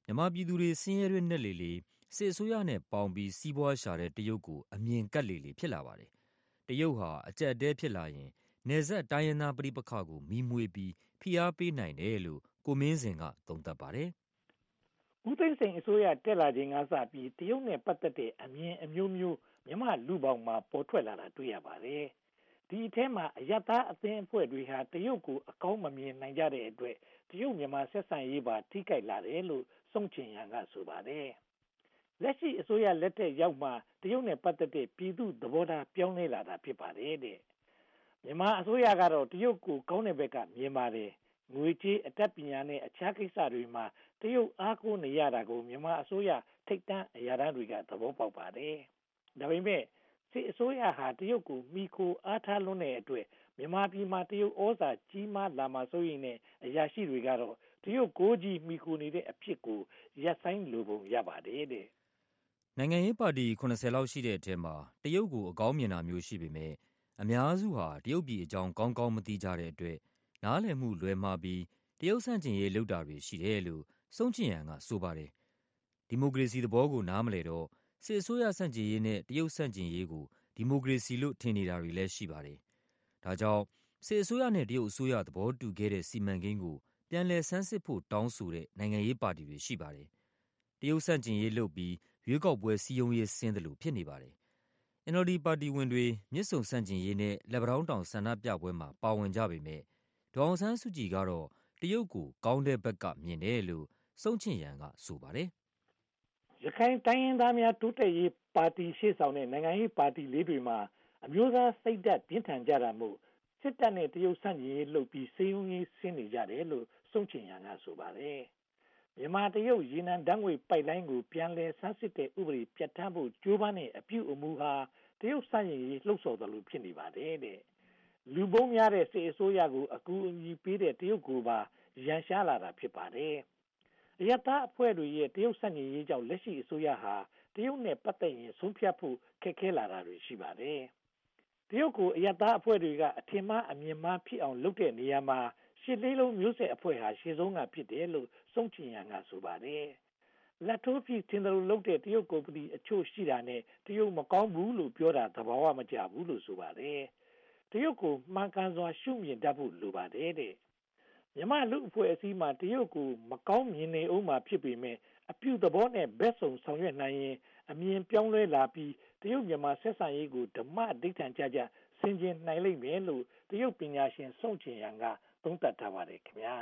မြန်မာပြည်သူတွေဆင်းရဲတွေနဲ့လေလေစစ်အစိုးရနဲ့ပေါင်းပြီးစီးပွားရှာတဲ့တရုတ်ကိုအမြင်ကပ်လေလေဖြစ်လာပါတယ်။တရုတ်ဟာအကြက်တဲဖြစ်လာရင်နေဆက်တိုင်းရင်းသားပဋိပက္ခကိုမီးမွေးပြီးဖိအားပေးနိုင်တယ်လို့ကိုမင်းစင်ကသုံးသပ်ပါတယ်။ဦးသိန်းစိန်အစိုးရတက်လာခြင်းကစပြီးတရုတ်နဲ့ပတ်သက်တဲ့အမြင်အမျိုးမျိုးမြန်မာလူပေါင်းမှာပေါ်ထွက်လာတာတွေ့ရပါတယ်။ဒီအထဲမှာအယက်သားအသင်းအဖွဲ့တွေဟာတရုတ်ကိုအကောင်းမမြင်နိုင်ကြတဲ့အတွက်တရုတ်မြန်မာဆက်ဆံရေးပါထိခိုက်လာတယ်လို့စုံချင်ရန်ကဆိုပါတယ်။လက်ရှိအစိုးရလက်ထက်ရောက်မှတရုတ်နဲ့ပတ်သက်တဲ့ပြည်သူသဘောထားပြောင်းလဲလာတာဖြစ်ပါတယ်တဲ့။မြန်မာအစိုးရကတော့တရုတ်ကိုကောင်းတဲ့ဘက်ကမြင်ပါတယ်။ငွေကြေးအတတ်ပညာနဲ့အခြားကိစ္စတွေမှာတရုတ်အားကိုးနေရတာကိုမြန်မာအစိုးရထိပ်တန်းအရာထမ်းတွေကသဘောပေါက်ပါတယ်။ဒါပေမဲ့စစ်အစိုးရဟာတရုတ်ကိုမိခိုအားထားလွန်းတဲ့အတွက်မြန်မာပြည်မှာတရုတ်ဩဇာကြီးမားလာမှာစိုးရိမ်တဲ့အရာရှိတွေကတော့တရုတ်ကိုကြီးမိခိုနေတဲ့အဖြစ်ကိုရပ်ဆိုင်းလိုပုံရပါတယ်တဲ့။နိုင်ငံရေးပါတီခုနှစ်ဆယ်လောက်ရှိတဲ့အထက်မှာတရုတ်ကိုအကောင်းမြင်တာမျိုးရှိပေမဲ့အများစုဟာတရုတ်ပြည်အကြောင်းကောင်းကောင်းမသိကြတဲ့အတွက်နားလည်မှုလွဲမှားပြီးတရုတ်ဆန့်ကျင်ရေးလုပ်တာတွေရှိတယ်လို့စုံချင်ရန်ကဆိုပါတယ်။ဒီမိုကရေစီသဘောကိုနားမလည်တော့စစ်အစိုးရဆန့်ကျင်ရေးနဲ့တရုတ်ဆန့်ကျင်ရေးကိုဒီမိုကရေစီလို့ထင်နေတာတွေလည်းရှိပါတယ်။ဒါကြောင့်စစ်အစိုးရနဲ့တရုတ်အစိုးရသဘောတူခဲ့တဲ့စီမံကိန်းကိုပြန်လည်ဆန်းစစ်ဖို့တောင်းဆိုတဲ့နိုင်ငံရေးပါတီတွေရှိပါတယ်။တရုတ်ဆန့်ကျင်ရေးလုပ်ပြီးရွေးကောက်ပွဲစည်းရုံးရေးဆင်းတယ်လို့ဖြစ်နေပါတယ်။ အန် အယ် ဒီ ပါတီဝင်တွေမြစ်ဆုံဆန့်ကျင်ရေးနဲ့လက်ပံတောင်းတောင်ဆန္ဒပြပွဲမှာပါဝင်ကြပေမဲ့ဒေါ်အောင်ဆန်းစုကြည်ကတော့တရုတ်ကိုကောင်းတဲ့ဘက်ကမြင်တယ်လို့စုံချင်ရန်ကဆိုပါတယ်။ရခိုင်တိုင်းရင်းသားများတိုးတက်ရေးပါတီရှေ့ဆောင်တဲ့နိုင်ငံရေးပါတီလေးတွေမှာအမျိုးသားစိတ်ဓာတ်ပြင်းထန်ကြတာမို့စစ်တပ်နဲ့တရုတ်ဆန့်ကျင်ရေးလုပ်ပြီးစေယုံရေးဆင်းနေကြတယ်လို့စုံချင်ရန်ကဆိုပါတယ်။မြန်မာတရုတ်ရေနံဓာတ်ငွေပိုက်လိုင်းကိုပြန်လည်ဆန်းစစ်တဲ့ဥပဒေပြဋ္ဌာန်းဖို့ကြိုးပမ်းတဲ့အပြုအမူဟာတရုတ်ဆန့်ကျင်ရေးလှုပ်ဆော်တယ်လို့ဖြစ်နေပါတယ်တဲ့။လူပုံများတဲ့စစ်အစိုးရကိုအကူအညီပေးတဲ့တရုတ်ကိုပါရန်ရှားလာတာဖြစ်ပါတယ်။အယက်သားအဖွဲ့တွေရဲ့တရုတ်ဆန့်ကျင်ရေးကြောင့်လက်ရှိအစိုးရဟာတရုတ်နဲ့ပတ်သက်ရင်ဆုံးဖြတ်ဖို့ခက်ခဲလာတာတွေရှိပါတယ်။တရုတ်ကိုအယက်သားအဖွဲ့တွေကအထင်မှားအမြင်မှားဖြစ်အောင်လုပ်တဲ့နေရာမှာရှစ်လေးလုံးမျိုးဆက်အဖွဲ့ဟာရှေ့ဆုံးကဖြစ်တယ်လို့စုံချင်ရန်ကဆိုပါတယ်။လက်ထိုးပြီးတင်တယ်လို့လုပ်တဲ့တရုတ်ကုမ္ပဏီအချို့ရှိတာနဲ့တရုတ်မကောင်းဘူးလို့ပြောတာသဘာဝမကျဘူးလို့ဆိုပါတယ်။တရုတ်ကိုမှန်ကန်စွာရှုမြင်တတ်ဖို့လိုပါတယ်တဲ့။မြန်မာလူအဖွဲ့အစည်းမှာတရုတ်ကိုမကောင်းမြင်နေအောင်မှဖြစ်ပေမဲ့အပြုသဘောနဲ့ဘက်စုံဆောင်ရွက်နိုင်ရင်အမြင်ပြောင်းလဲလာပြီးတရုတ်မြန်မာဆက်ဆံရေးကိုဓမ္မဒိဋ္ဌံကြကြဆင်ခြင်နိုင်လိမ့်မယ်လို့တရုတ်ပညာရှင်စုံချင်ရန်ကသုံးသပ်ထားပါတယ်ခင်ဗျာ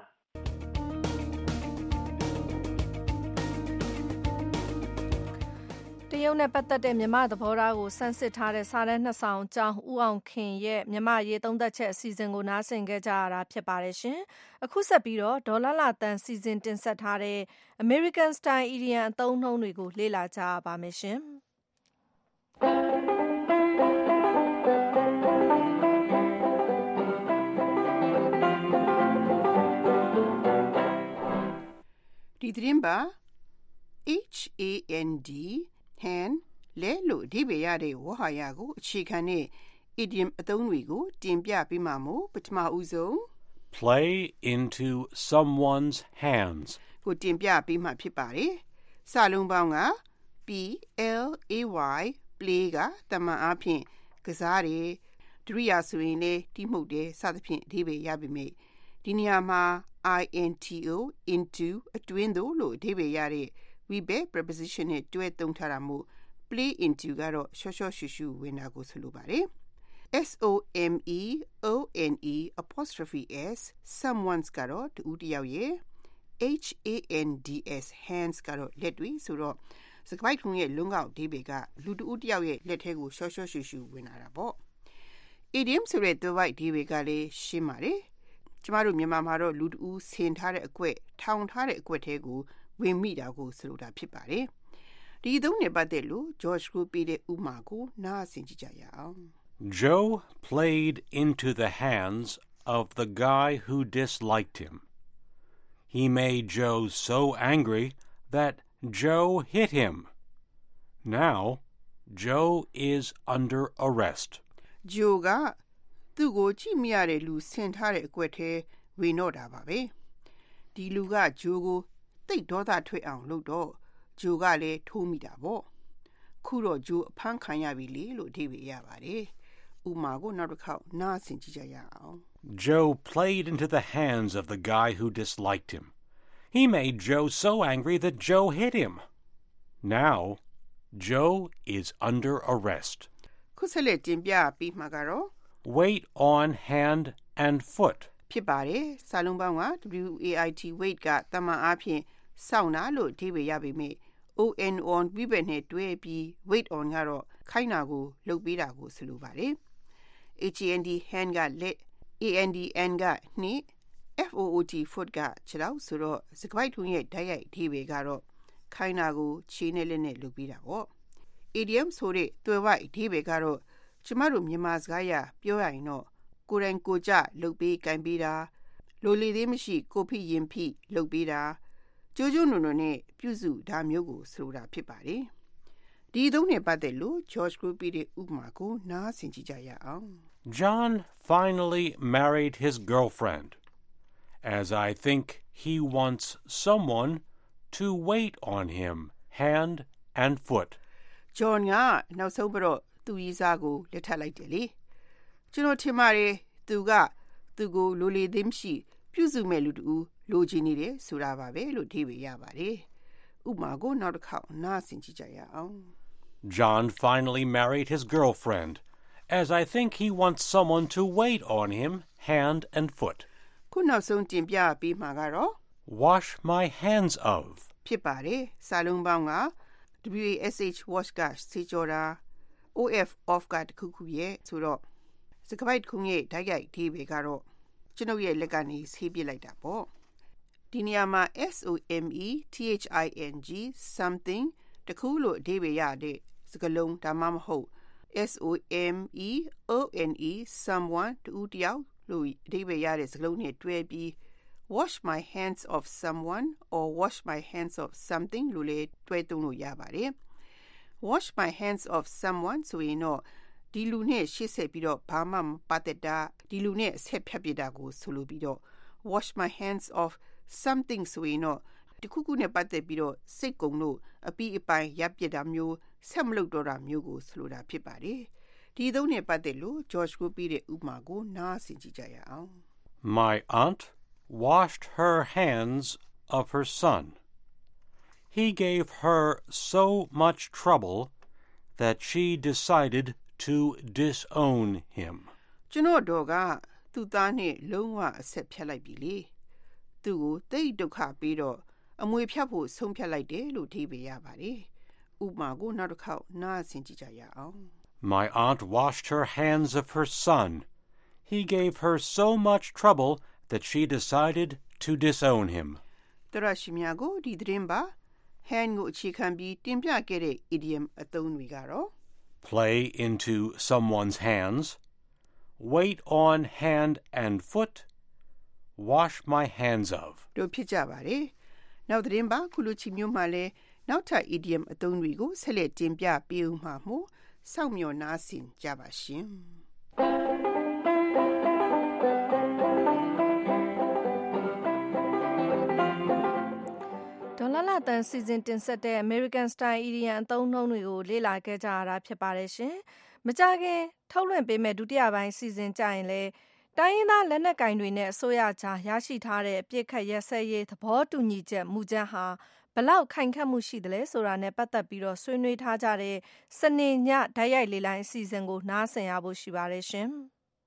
တရုတ်နဲ့ပတ်သက်တဲ့မြန်မာသဘောထားကိုစမ်းစစ်ထားတဲ့စာတမ်းနှစ်ဆောင်အကြောင်းဦးအောင်ခင်ရဲ့မြန်မာရေးသုံးသပ်ချက်အစီအစဉ်ကိုနားဆင်ခဲ့ကြရတာဖြစ်ပါတယ်ရှင်။အခုဆက်ပြီးတော့ဒေါ်လာလာတန်စီစဉ်တင်ဆက်ထားတဲ့ American Style Idiom အသုံးအနှုန်းတွေကိုလေ့လာကြရပါမယ်ရှင်။ဒီသတင်းပါ H A N D hand လဲလို့အဓိပ္ပာယ်ရတဲ့ဝါဟာရကိုအခြေခံတဲ့ idiom အသုံးတွေကိုတင်ပြပေးမှာမို့ပထမဦးဆုံး play into someone's hands ကိုတင်ပြပေးမှာဖြစ်ပါတယ်။စာလုံးပေါင်းက P L A Y play ကတမန်အားဖြင့်ကစားတယ်ဒုတိယဆိုရင်လည်းတိမှုတ်တယ်စသဖြင့်အဓိပ္ပာယ်ရပါမယ်။ဒီနေရာမှာ into into အတွင်းသို့လို့အဓိပ္ပာယ်ရတဲ့ we bet preposition နဲ့တွဲသုံးထားတာမို့ play into ကတော့ရှော့ရှော့ရှူရှူဝင်တာကိုဆိုလိုပါတယ်။ S O M E O N E apostrophe S someone's ကတော့တူတယောက်ရဲ့ H A N D S hands ကတော့လက်တွေဆိုတော့စကားထုံးရဲ့လုံကောက်အဓိပ္ပာယ်ကလူတူတယောက်ရဲ့လက်ထဲကိုရှော့ရှော့ရှူရှူဝင်လာတာပေါ့။ idiom ဆိုတဲ့ the right အဓိပ္ပာယ်ကလည်းရှင်းပါတယ်။ကျမတို့မြန်မာမှာတော့လူတူဆင်ထားတဲ့အကွက်ထောင်ထားတဲ့အကွက်ထဲကိုဝင်မိတာကိုဆိုလိုတာဖြစ်ပါတယ်။ဒီသုံးနဲ့ပတ်သက်လို့ George ကိုပေးတဲ့ဥပမာကိုနားဆင်ကြည့်ကြရအောင်။ Joe played into the hands of the guy who disliked him. He made Joe so angry that Joe hit him. Now, Joe is under arrest. Joe ကသူ့ကိုကြည့်မရတဲ့လူဆင်ထားတဲ့အကွက်ထဲဝင်တော့တာပါပဲ။ဒီလူက Joe ကိုတိတ်ဒေါသထွက်အောင်လုပ်တော့ဂျိုကလည်းထိုးမိတာပေါ့ခုတော့ဂျိုအဖမ်းခံရပြီလေလို့အဓိပ္ပာယ်ရပါတယ်ဥမာကိုနောက်တစ်ခေါက်နားဆင်ကြည့်ကြရအောင် Joe played into the hands of the guy who disliked him. He made Joe so angry that Joe hit him. Now, Joe is under arrest. ခုဆက်လက်တင်ပြပြီးမှာကတော့ Wait on hand and foot. ဖြစ်ပါတယ်စာလုံးပေါင်းက W A I T wait ကတမန်အားဖြင့်စောင့်တာလို့အဓိပ္ပာယ်ရပေမဲ့ O N on ပြီးပဲနဲ့တွဲပြီး wait on ကတော့ခိုင်းတာကိုလုပ်ပေးတာကိုဆိုလိုပါတယ် H A N D hand ကလက် A N D N ကနှိ F O O T foot ကခြေထောက်ဆိုတော့စကားပိုက်ထုံးရဲ့ဓာတ်ရိုက်အဓိပ္ပာယ်ကတော့ခိုင်းတာကိုခြေနဲ့လက်နဲ့လုပ်ပေးတာပေါ့ Idiom ဆိုတဲ့သွယ်ဝိုက်အဓိပ္ပာယ်ကတော့ကျမတို့မြန်မာစကားရပြောရရင်တော့ကိုယ်တိုင်ကိုယ်ကျလုပ်ပေးကင်ပေးတာလိုလေသေးမရှိကိုဖိရင်ဖိလုပ်ပေးတာကြိုးကြိုးနုံနုံနဲ့ပြုစုဒါမျိုးကိုဆိုတာဖြစ်ပါတယ်ဒီသုံးနဲ့ပတ်သက်လို့ George Group ရဲ့ဥပမာကိုနားဆင်ကြည့်ကြရအောင် John finally married his girlfriend, as I think he wants someone to wait on him hand and foot. John ကနောက်ဆုံးပြီးတော့သူ့ရီးစားကိုလက်ထပ်လိုက်တယ်လေကျွန်တော်ထင်ပါတယ်သူကသူကိုလိုလေသေးမရှိပြုစုမဲ့လူတူလိုချင်နေတယ်ဆိုတာပါပဲလို့အဓိပ္ပာယ်ရပါတယ်ဥပမာကိုနောက်တစ်ခေါက်နားဆင်ကြည့်ကြရအောင် John finally married his girlfriend, as I think he wants someone to wait on him hand and foot. ခုနောက်ဆုံးတင်ပြပေးမှာကတော့ Wash my hands of. ဖြစ်ပါတယ်စာလုံးပေါင်းက W A S H wash ကစေကြောတာ O F off ကတခုခုရဲ့ဆိုတော့စကားပိုက်ခုံရဲ့ဓာတ်ရိုက်အဓိပ္ပာယ်ကတော့ကျွန်ုပ်ရဲ့လက်ကနေဆေးပြစ်လိုက်တာပေါ့ဒီနေရာမှာ S O M E T H I N G something တခုလို့အဓိပ္ပာယ်ရတဲ့စကားလုံးဒါမှမဟုတ် S O M E O N E someone တူတယောက်လို့အဓိပ္ပာယ်ရတဲ့စကားလုံးနဲ့တွဲပြီး wash my hands of someone or wash my hands of something လို့လည်းတွဲသုံးလို့ရပါတယ် wash my hands of someone ဆိုရင်တော့ဒီလူနဲ့ရှေ့ဆက်ပြီးတော့ဘာမှမပတ်သက်တာဒီလူနဲ့ဆက်ဖြတ်ပြတာကိုဆိုလိုပြီးတော့ wash my hands of something ဆိုရင်တော့တခုခုနဲ့ပတ်သက်ပြီးတော့စိတ်ကုံလို့အပီးအပိုင်းရပ်ပြတာမျိုးဆက်မလုပ်တော့တာမျိုးကိုဆိုလိုတာဖြစ်ပါတယ်ဒီသုံးနဲ့ပတ်သက်လို့ George Group ရဲ့ဥပမာကိုနားဆင်ကြည့်ကြရအောင် My aunt washed her hands of her son. He gave her so much trouble that she decided to disown him. ကျွန်တော်တို့ကသူ့သားနဲ့လုံးဝအဆက်ဖြတ်လိုက်ပြီလေသူ့ကိုတိတ်ဒုက္ခပေးတော့အမွေဖြတ်ဖို့ဆုံးဖြတ်လိုက်တယ်လို့အဓိပ္ပာယ်ရပါတယ်ဥပမာကိုနောက်တစ်ခေါက်နားဆင်ကြည့်ကြရအောင် My aunt washed her hands of her son. He gave her so much trouble that she decided to disown him. တရရှိမြကိုဒီသတင်းပါ hand ကိုအခြေခံပြီးတင်ပြခဲ့တဲ့ idiom အသုံးတွေကတော့ Play into someone's hands, wait on hand and foot, wash my hands of. တို့ဖြစ်ကြပါတယ်နောက်သတင်းပါခုလိုချီမျိုးမှလည်းနောက်ထပ် idiom အသုံးတွေကိုဆက်လက်တင်ပြပေးဦးမှာမို့စောင့်မျှော်နားဆင်ကြပါရှင်ဒေါ်လာလာတန်စီစဉ်တင်ဆက်တဲ့ American Style Idiom အသုံးနှုန်းတွေကိုလေ့လာခဲ့ကြရတာဖြစ်ပါတယ်ရှင်။မကြခင်ထုတ်လွှင့်ပေးမဲ့ဒုတိယပိုင်းစီစဉ်ကြရင်လည်းတိုင်းရင်းသားလက်နက်ကင်တွေနဲ့အစိုးရကြားရရှိထားတဲ့အပြစ်ခတ်ရက်စက်ရေးသဘောတူညီချက်မူကြမ်းဟာဘလောက်ခိုင်ခန့်မှုရှိသလဲဆိုတာနဲ့ပတ်သက်ပြီးတော့ဆွေးနွေးထားကြတဲ့စနေညဓာတ်ရိုက်လေလိုင်းအစီအစဉ်ကိုနားဆင်ရဖို့ရှိပါတယ်ရှင်။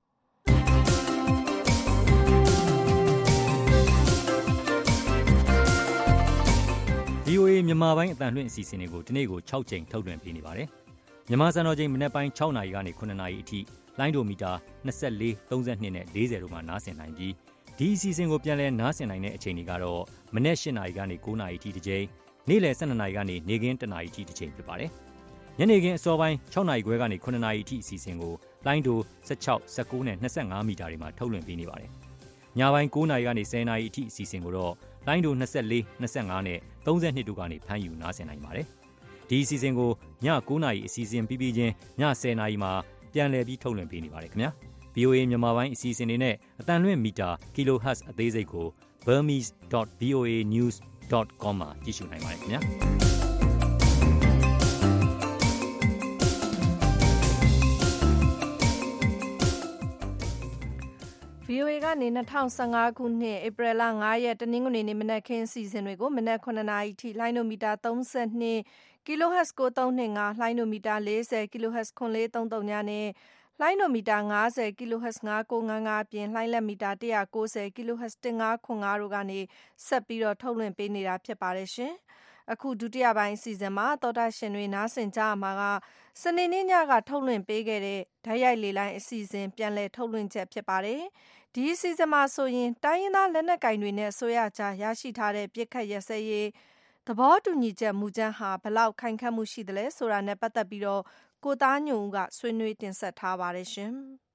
V O A မြန်မာပိုင်းအသံလွှင့်အစီအစဉ်တွေကိုဒီနေ့ကို၆ကြိမ်ထုတ်လွှင့်ပေးနေပါတယ်။မြန်မာစံတော်ချိန်မနက်ပိုင်း၆နာရီကနေခုနှစ်နာရီအထိလိုင်းဒိုမီတာ၂၄ ၃၂နဲ့၄၀တို့မှာနားဆင်နိုင်ပြီးဒီအစီအစဉ်ကိုပြန်လည်နားဆင်နိုင်တဲ့အချိန်တွေကတော့မနက်၈နာရီကနေ၉နာရီအထိတစ်ကြိမ်နေ့လယ်၁၂နာရီကနေနေ့ခင်း၁နာရီအထိတစ်ကြိမ်ဖြစ်ပါတယ်။ညနေခင်းအစောပိုင်း၆နာရီခွဲကနေခုနှစ်နာရီအထိအစီအစဉ်ကိုလိုင်းဒို၁၆ ၁၉နဲ့၂၅မီတာတွေမှာထုတ်လွှင့်ပေးနေပါတယ်။ညပိုင်း၉နာရီကနေ၁၀နာရီအထိအစီအစဉ်ကိုတော့လိုင်းဒို၂၄ ၂၅နဲ့၃၂တို့ကနေဖမ်းယူနားဆင်နိုင်ပါတယ်။ဒီအစီအစဉ်ကိုည၉နာရီအစီအစဉ်ပြီးပြီးချင်းည၁၀နာရီမှာပြန်လည်ပြီးထုတ်လွှင့်ပေးနေပါတယ်ခင်ဗျာ။ V O A မြန်မာပိုင်းအစီအစဉ်တွေနဲ့အတန်လွှင့်မီတာ kilohertz အသေးစိတ်ကို burmese dot voa news ดอท com မှာကြည့်ရှုနိုင်ပါတယ်ခင်ဗျာဗီအိုအေကနေ၂၀၁၅ခုနှစ်ဧပြီလ၅ရက်တနင်္ဂနွေနေ့မနက်ခင်းအစီအစဉ်တွေကိုမနက်ခုနှစ်နာရီထိလိုင်းဒိုမီတာသုံး၂ ကီလိုဟတ်ဇ်ကိုသုံး၂၅လိုင်းဒိုမီတာ၄၀ကီလိုဟတ်ဇ်ခွန်လေးသုံးသုံးညနဲ့လိုင်းဒိုမီတာ၅၀ကီလိုဟတ်ဇ်၅၉၅၅အပြင်လိုင်းလက်မီတာ၁၉၀ကီလိုဟတ်ဇ်၁၅ခွန်၅တို့ကနေဆက်ပြီးတော့ထုတ်လွှင့်ပေးနေတာဖြစ်ပါတယ်ရှင်အခုဒုတိယပိုင်းအစီအစဉ်မှာသောတာရှင်တွေနားဆင်ကြရမှာကစနေနေ့ညကထုတ်လွှင့်ပေးခဲ့တဲ့ဓာတ်ရိုက်လေလိုင်းအစီအစဉ်ပြန်လည်ထုတ်လွှင့်ချက်ဖြစ်ပါတယ်ဒီအစီအစဉ်မှာဆိုရင်တိုင်းရင်းသားလက်နက်ကင်တွေနဲ့ဆိုရကြားရရှိထားတဲ့ပြစ်ခတ်ရစဲရေးသဘောတူညီချက်မူကြမ်းဟာဘလောက်ခိုင်ခန့်မှုရှိသလဲဆိုတာနဲ့ပတ်သက်ပြီးတော့ကိုသားညုံဦးကဆွေးနွေးတင်ဆက်ထားပါတယ်ရှင်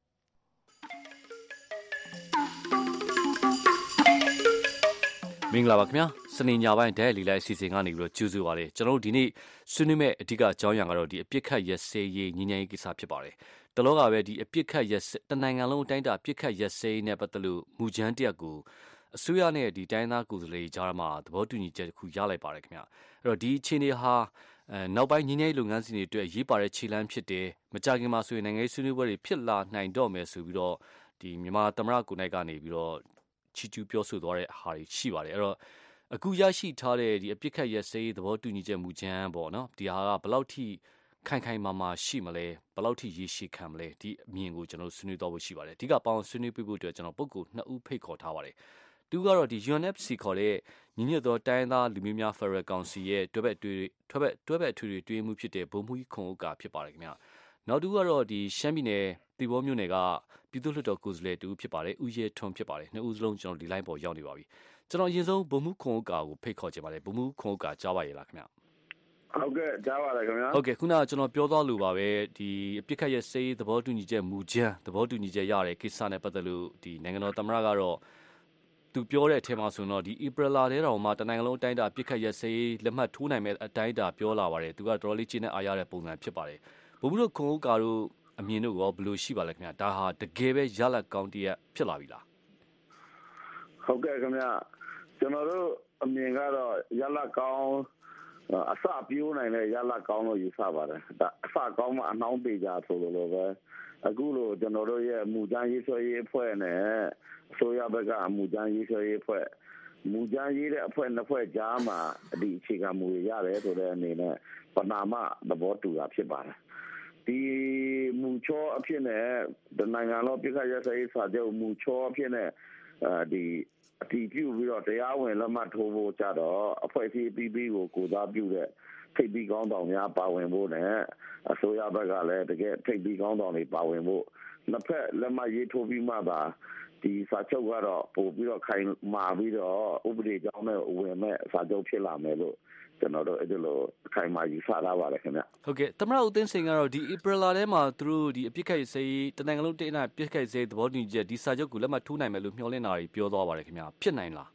မင်္ဂလာပါခင်ဗျာစနေညပိုင်းဒဲလီလိုက်အစီအစဉ်ကနေပြီးတော့ကြိုးဆိုပါရစေကျွန်တော်တို့ဒီနေ့ဆွေးနွေးမဲ့အဓိကအကြောင်းအရာကတော့ဒီအပြစ်ခတ်ရက်စဲရေးညီညာရေးကိစ္စဖြစ်ပါတယ်တလောကပဲဒီအပြစ်ခတ်ရက်တနိုင်ငံလုံးအတိုင်းတာအပြစ်ခတ်ရက်စဲရေးနဲ့ပတ်သက်လို့မူကြမ်းတရက်ကိုအစိုးရနဲ့ဒီတိုင်းသားကိုယ်စားလှယ်ကြားမှာသဘောတူညီချက်တစ်ခုရလိုက်ပါတယ်ခင်ဗျာအဲ့တော့ဒီအခြေအနေဟာအဲနောက်ပိုင်းညီညာရေးလုပ်ငန်းစဉ်တွေအတွက်ရေးပါတဲ့ခြေလှမ်းဖြစ်တယ်မကြခင်မှာဆိုရင်နိုင်ငံရေးဆွေးနွေးပွဲတွေဖြစ်လာနိုင်တော့မယ်ဆိုပြီးတော့ဒီမြန်မာသမ္မတကိုယ်နိုင်ကနေပြီးတော့ချီကျူးပြောဆိုသွားတဲ့ဟာတွေရှိပါတယ်အဲ့တော့အခုရရှိထားတဲ့ဒီအပြစ်ခတ်ရက်စဲရေးသဘောတူညီချက်မူကြမ်းပေါ့နော်ဒီဟာကဘယ်လောက်ထိခိုင်ခိုင်မာမာရှိမလဲဘယ်လောက်ထိရရှိခံမလဲဒီအမြင်ကိုကျွန်တော်ဆွေးနွေးတော့ဖို့ရှိပါတယ်အဓိကပေါင်းဆွေးနွေးပြဖို့အတွက်ကျွန်တော်ပုဂ္ဂိုလ်နှစ်ဦးဖိတ်ခေါ်ထားပါတယ်သူကတော့ဒီ ယူ အန် အက်ဖ် စီ ခေါ်တဲ့ညီညွတ်သောတိုင်းသားလူမျိုးများ Federal Council ရဲ့တွဲဘက်တွဲတွဲဘက်တွဲဘက်ထွေထွေတွဲမှုဖြစ်တဲ့ဘုံမှုကြီးခွန်ဥက္ကာဖြစ်ပါတယ်ခင်ဗျာနောက်တူကတော့ဒီရှမ်းပြည်နယ်တီဘောမြို့နယ်ကပြည်သူ့လွှတ်တော်ကိုယ်စားလှယ်တူဖြစ်ပါတယ်ဦးရဲထွန်းဖြစ်ပါတယ်နှစ်ဦးစလုံးကျွန်တော်ဒီ line ပေါ်ရောက်နေပါပြီကျွန်တော်အရင်ဆုံးဘုံမှုခွန်ဥက္ကာကိုဖိတ်ခေါ်ချင်ပါတယ်ဘုံမှုခွန်ဥက္ကာကြားပါရဲ့လားခင်ဗျာဟုတ်ကဲ့ကြားပါတယ်ခင်ဗျာဟုတ်ကဲ့ခုနကကျွန်တော်ပြောသွားလို့ပါပဲဒီအပြစ်ခတ်ရဲ့စေးသဘောတူညီချက်မူကြမ်းသဘောတူညီချက်ရတဲ့ကိစ္စနဲ့ပတ်သက်လို့ဒီနိုင်ငံတော်သမ္မတကတော့သူပြောတဲ့အထက်မှာဆိုတော့ဒီဧပြီလထဲတော်မှာတနိုင်ငံလုံးအတိုင်းအတာပြစ်ခတ်ရက်စေးလက်မှတ်ထိုးနိုင်မဲ့အတိုင်းအတာပြောလာပါတယ်သူကတော်တော်လေးကျင်းနဲ့အားရတဲ့ပုံစံဖြစ်ပါတယ်ဘုံဘုတို့ခွန်ဥက္ကာတို့အမြင်တို့ရောဘယ်လိုရှိပါလဲခင်ဗျာဒါဟာတကယ်ပဲရလတ်ကောင်းတည်းဖြစ်လာပြီလားဟုတ်ကဲ့ခင်ဗျာကျွန်တော်တို့အမြင်ကတော့ရလတ်ကောင်းအစပြိုးနိုင်တဲ့ရလတ်ကောင်းလို့ယူဆပါတယ်ဒါအစကောင်းမှအနှောင်းပေကြဆိုလို့ပဲအခုလိုကျွန်တော်တို့ရဲ့မူကြမ်းရေးဆွဲရေးအဖွဲ့နဲ့အစိုးရဘက်ကအမူကြမ်းရေးဆွဲရေးအဖွဲ့မူကြမ်းရေးတဲ့အဖွဲ့နှစ်ဖွဲ့ကြားမှာဒီအခြေခံမူရရတယ်ဆိုတဲ့အနေနဲ့ပနာမသဘောတူတာဖြစ်ပါတယ်ဒီမူချောအဖြစ်နဲ့နိုင်ငံလုံးပြည်ခရစရေးစာချုပ်မူချောအဖြစ်နဲ့အဲဒီအတည်ပြုပြီးတော့တရားဝင်လက်မှတ်ထိုးဖို့ကြတော့အဖွဲ့အစည်းပြီးပြီးကိုကိုစားပြုတဲ့ထိပ်ပြီးကောင်းဆောင်များပါဝင်ဖို့နဲ့အစိုးရဘက်ကလည်းတကယ်ထိပ်ပြီးကောင်းဆောင်တွေပါဝင်ဖို့နှစ်ဖက်လက်မှတ်ရေးထိုးပြီးမှသာဒီစာချုပ်ကတော့ပို့ပြီးတော့ခိုင်မာပြီးတော့ဥပဒေကြောင်းနဲ့ဝင်မဲ့စာချုပ်ဖြစ်လာမယ်လို့ကျွန်တော်တို့အဲ့လိုခိုင်မာယူဆထားပါတယ်ခင်ဗျဟုတ်ကဲ့သမ္မတဦးသိန်းစိန်ကတော့ဒီဧပြီလထဲမှာသူတို့ဒီအပြစ်ခတ်စေးတနိုင်ငံလုံးတင်းအပြစ်ခတ်စေးသဘောတူညီချက်ဒီစာချုပ်ကိုလက်မှတ်ထိုးနိုင်မယ်လို့မျှော်လင့်တာကြီးပြောသွားပါတယ်ခင်ဗျဖြစ်နိုင်လား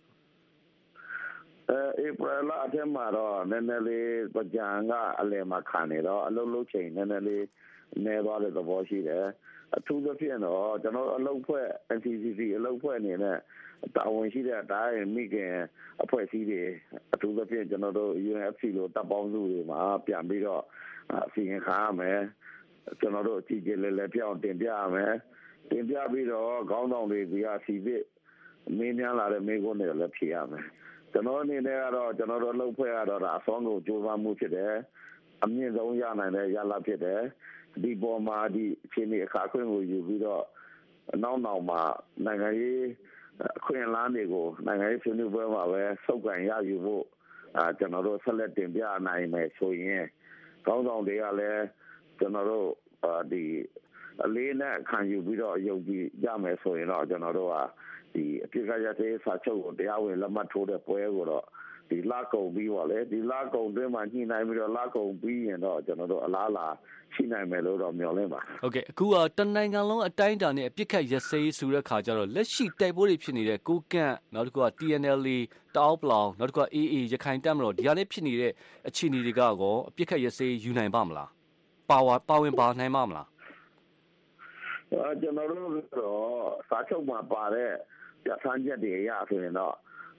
အဲဧပြီလအထက်မှာတော့နည်းနည်းလေးကြံကအလယ်မှာခံနေတော့အလုံးလုံးချိန်နည်းနည်းလေးနေသွားတဲ့သဘောရှိတယ်အထူးသဖြင့်တော့ကျွန်တော်အလုပ်ဖွဲ့ N C C C အလုပ်ဖွဲ့အနေနဲ့တာဝန်ရှိတဲ့အတိုင်းမိခင်အဖွဲ့အစည်းတွေအထူးသဖြင့်ကျွန်တော်တို့ U N F C လို့တပ်ပေါင်းစုတွေမှာပြန်ပြီးတော့အစီရင်ခံရမယ်ကျွန်တော်တို့အကြီးကြီးလေးလေးပြောင်းတင်ပြရမယ်တင်ပြပြီးတော့ခေါင်းဆောင်တွေကစီစစ်မင်းများလာတဲ့မိကုန်းတွေလည်းဖြေရမယ်ကျွန်တော်အနေနဲ့ကတော့ကျွန်တော်တို့အလုပ်ဖွဲ့ရတော့အစောကိုကြိုးပမ်းမှုဖြစ်တယ်အမြင့်ဆုံးရနိုင်တဲ့ရလဒ်ဖြစ်တယ်ဒီပေါ်မှာဒီအခြေအနေအခါခွင့်ကိုယူပြီးတော့နောက်နောက်မှာနိုင်ငံရေးအခွင့်အလမ်းတွေကိုနိုင်ငံရေးဆွေးနွေးပွဲမှာပဲစုပ်ကန်ရယူဖို့အာကျွန်တော်တို့ဆက်လက်တင်ပြနိုင်မယ်ဆိုရင်ကောင်းဆောင်တွေကလည်းကျွန်တော်တို့ဒီအလေးနဲ့ခံယူပြီးတော့ယုံကြည်ကြမယ်ဆိုရင်တော့ကျွန်တော်တို့ကဒီအပြစ်ကရတဲ့စာချုပ်ကိုတရားဝင်လက်မှတ်ထိုးတဲ့ပွဲကိုတော့ဒီလာကုန်ပြီးပါလေဒီလာကုန်တွင်းမှာညှိနှိုင်းပြီးတော့လာကုန်ပြီးရင်တော့ကျွန်တော်တို့အလားလာရှိနိုင်မယ်လို့တော့မျှော်လင့်ပါဟုတ်ကဲ့အခုကတနိုင်ငံလုံးအတိုင်းအတာနဲ့အပြစ်ခတ်ရစေးဆိုတဲ့ခါကျတော့လက်ရှိတိုက်ပွဲတွေဖြစ်နေတဲ့ကိုကန့်နောက်တစ်ခုက T N L A တအောက်ပလောင်နောက်တစ်ခုက A A ရခိုင်တပ်မတော်ဒီဟာနဲ့ဖြစ်နေတဲ့အခြေအနေတွေကကောအပြစ်ခတ်ရစေးယူနိုင်ပါမလားပါဝါပါဝင်ပါနိုင်ပါမလားအဲကျွန်တော်တို့တော့စာချုပ်မှာပါတဲ့ပြဋ္ဌာန်းချက်တွေအရဆိုရင်တော့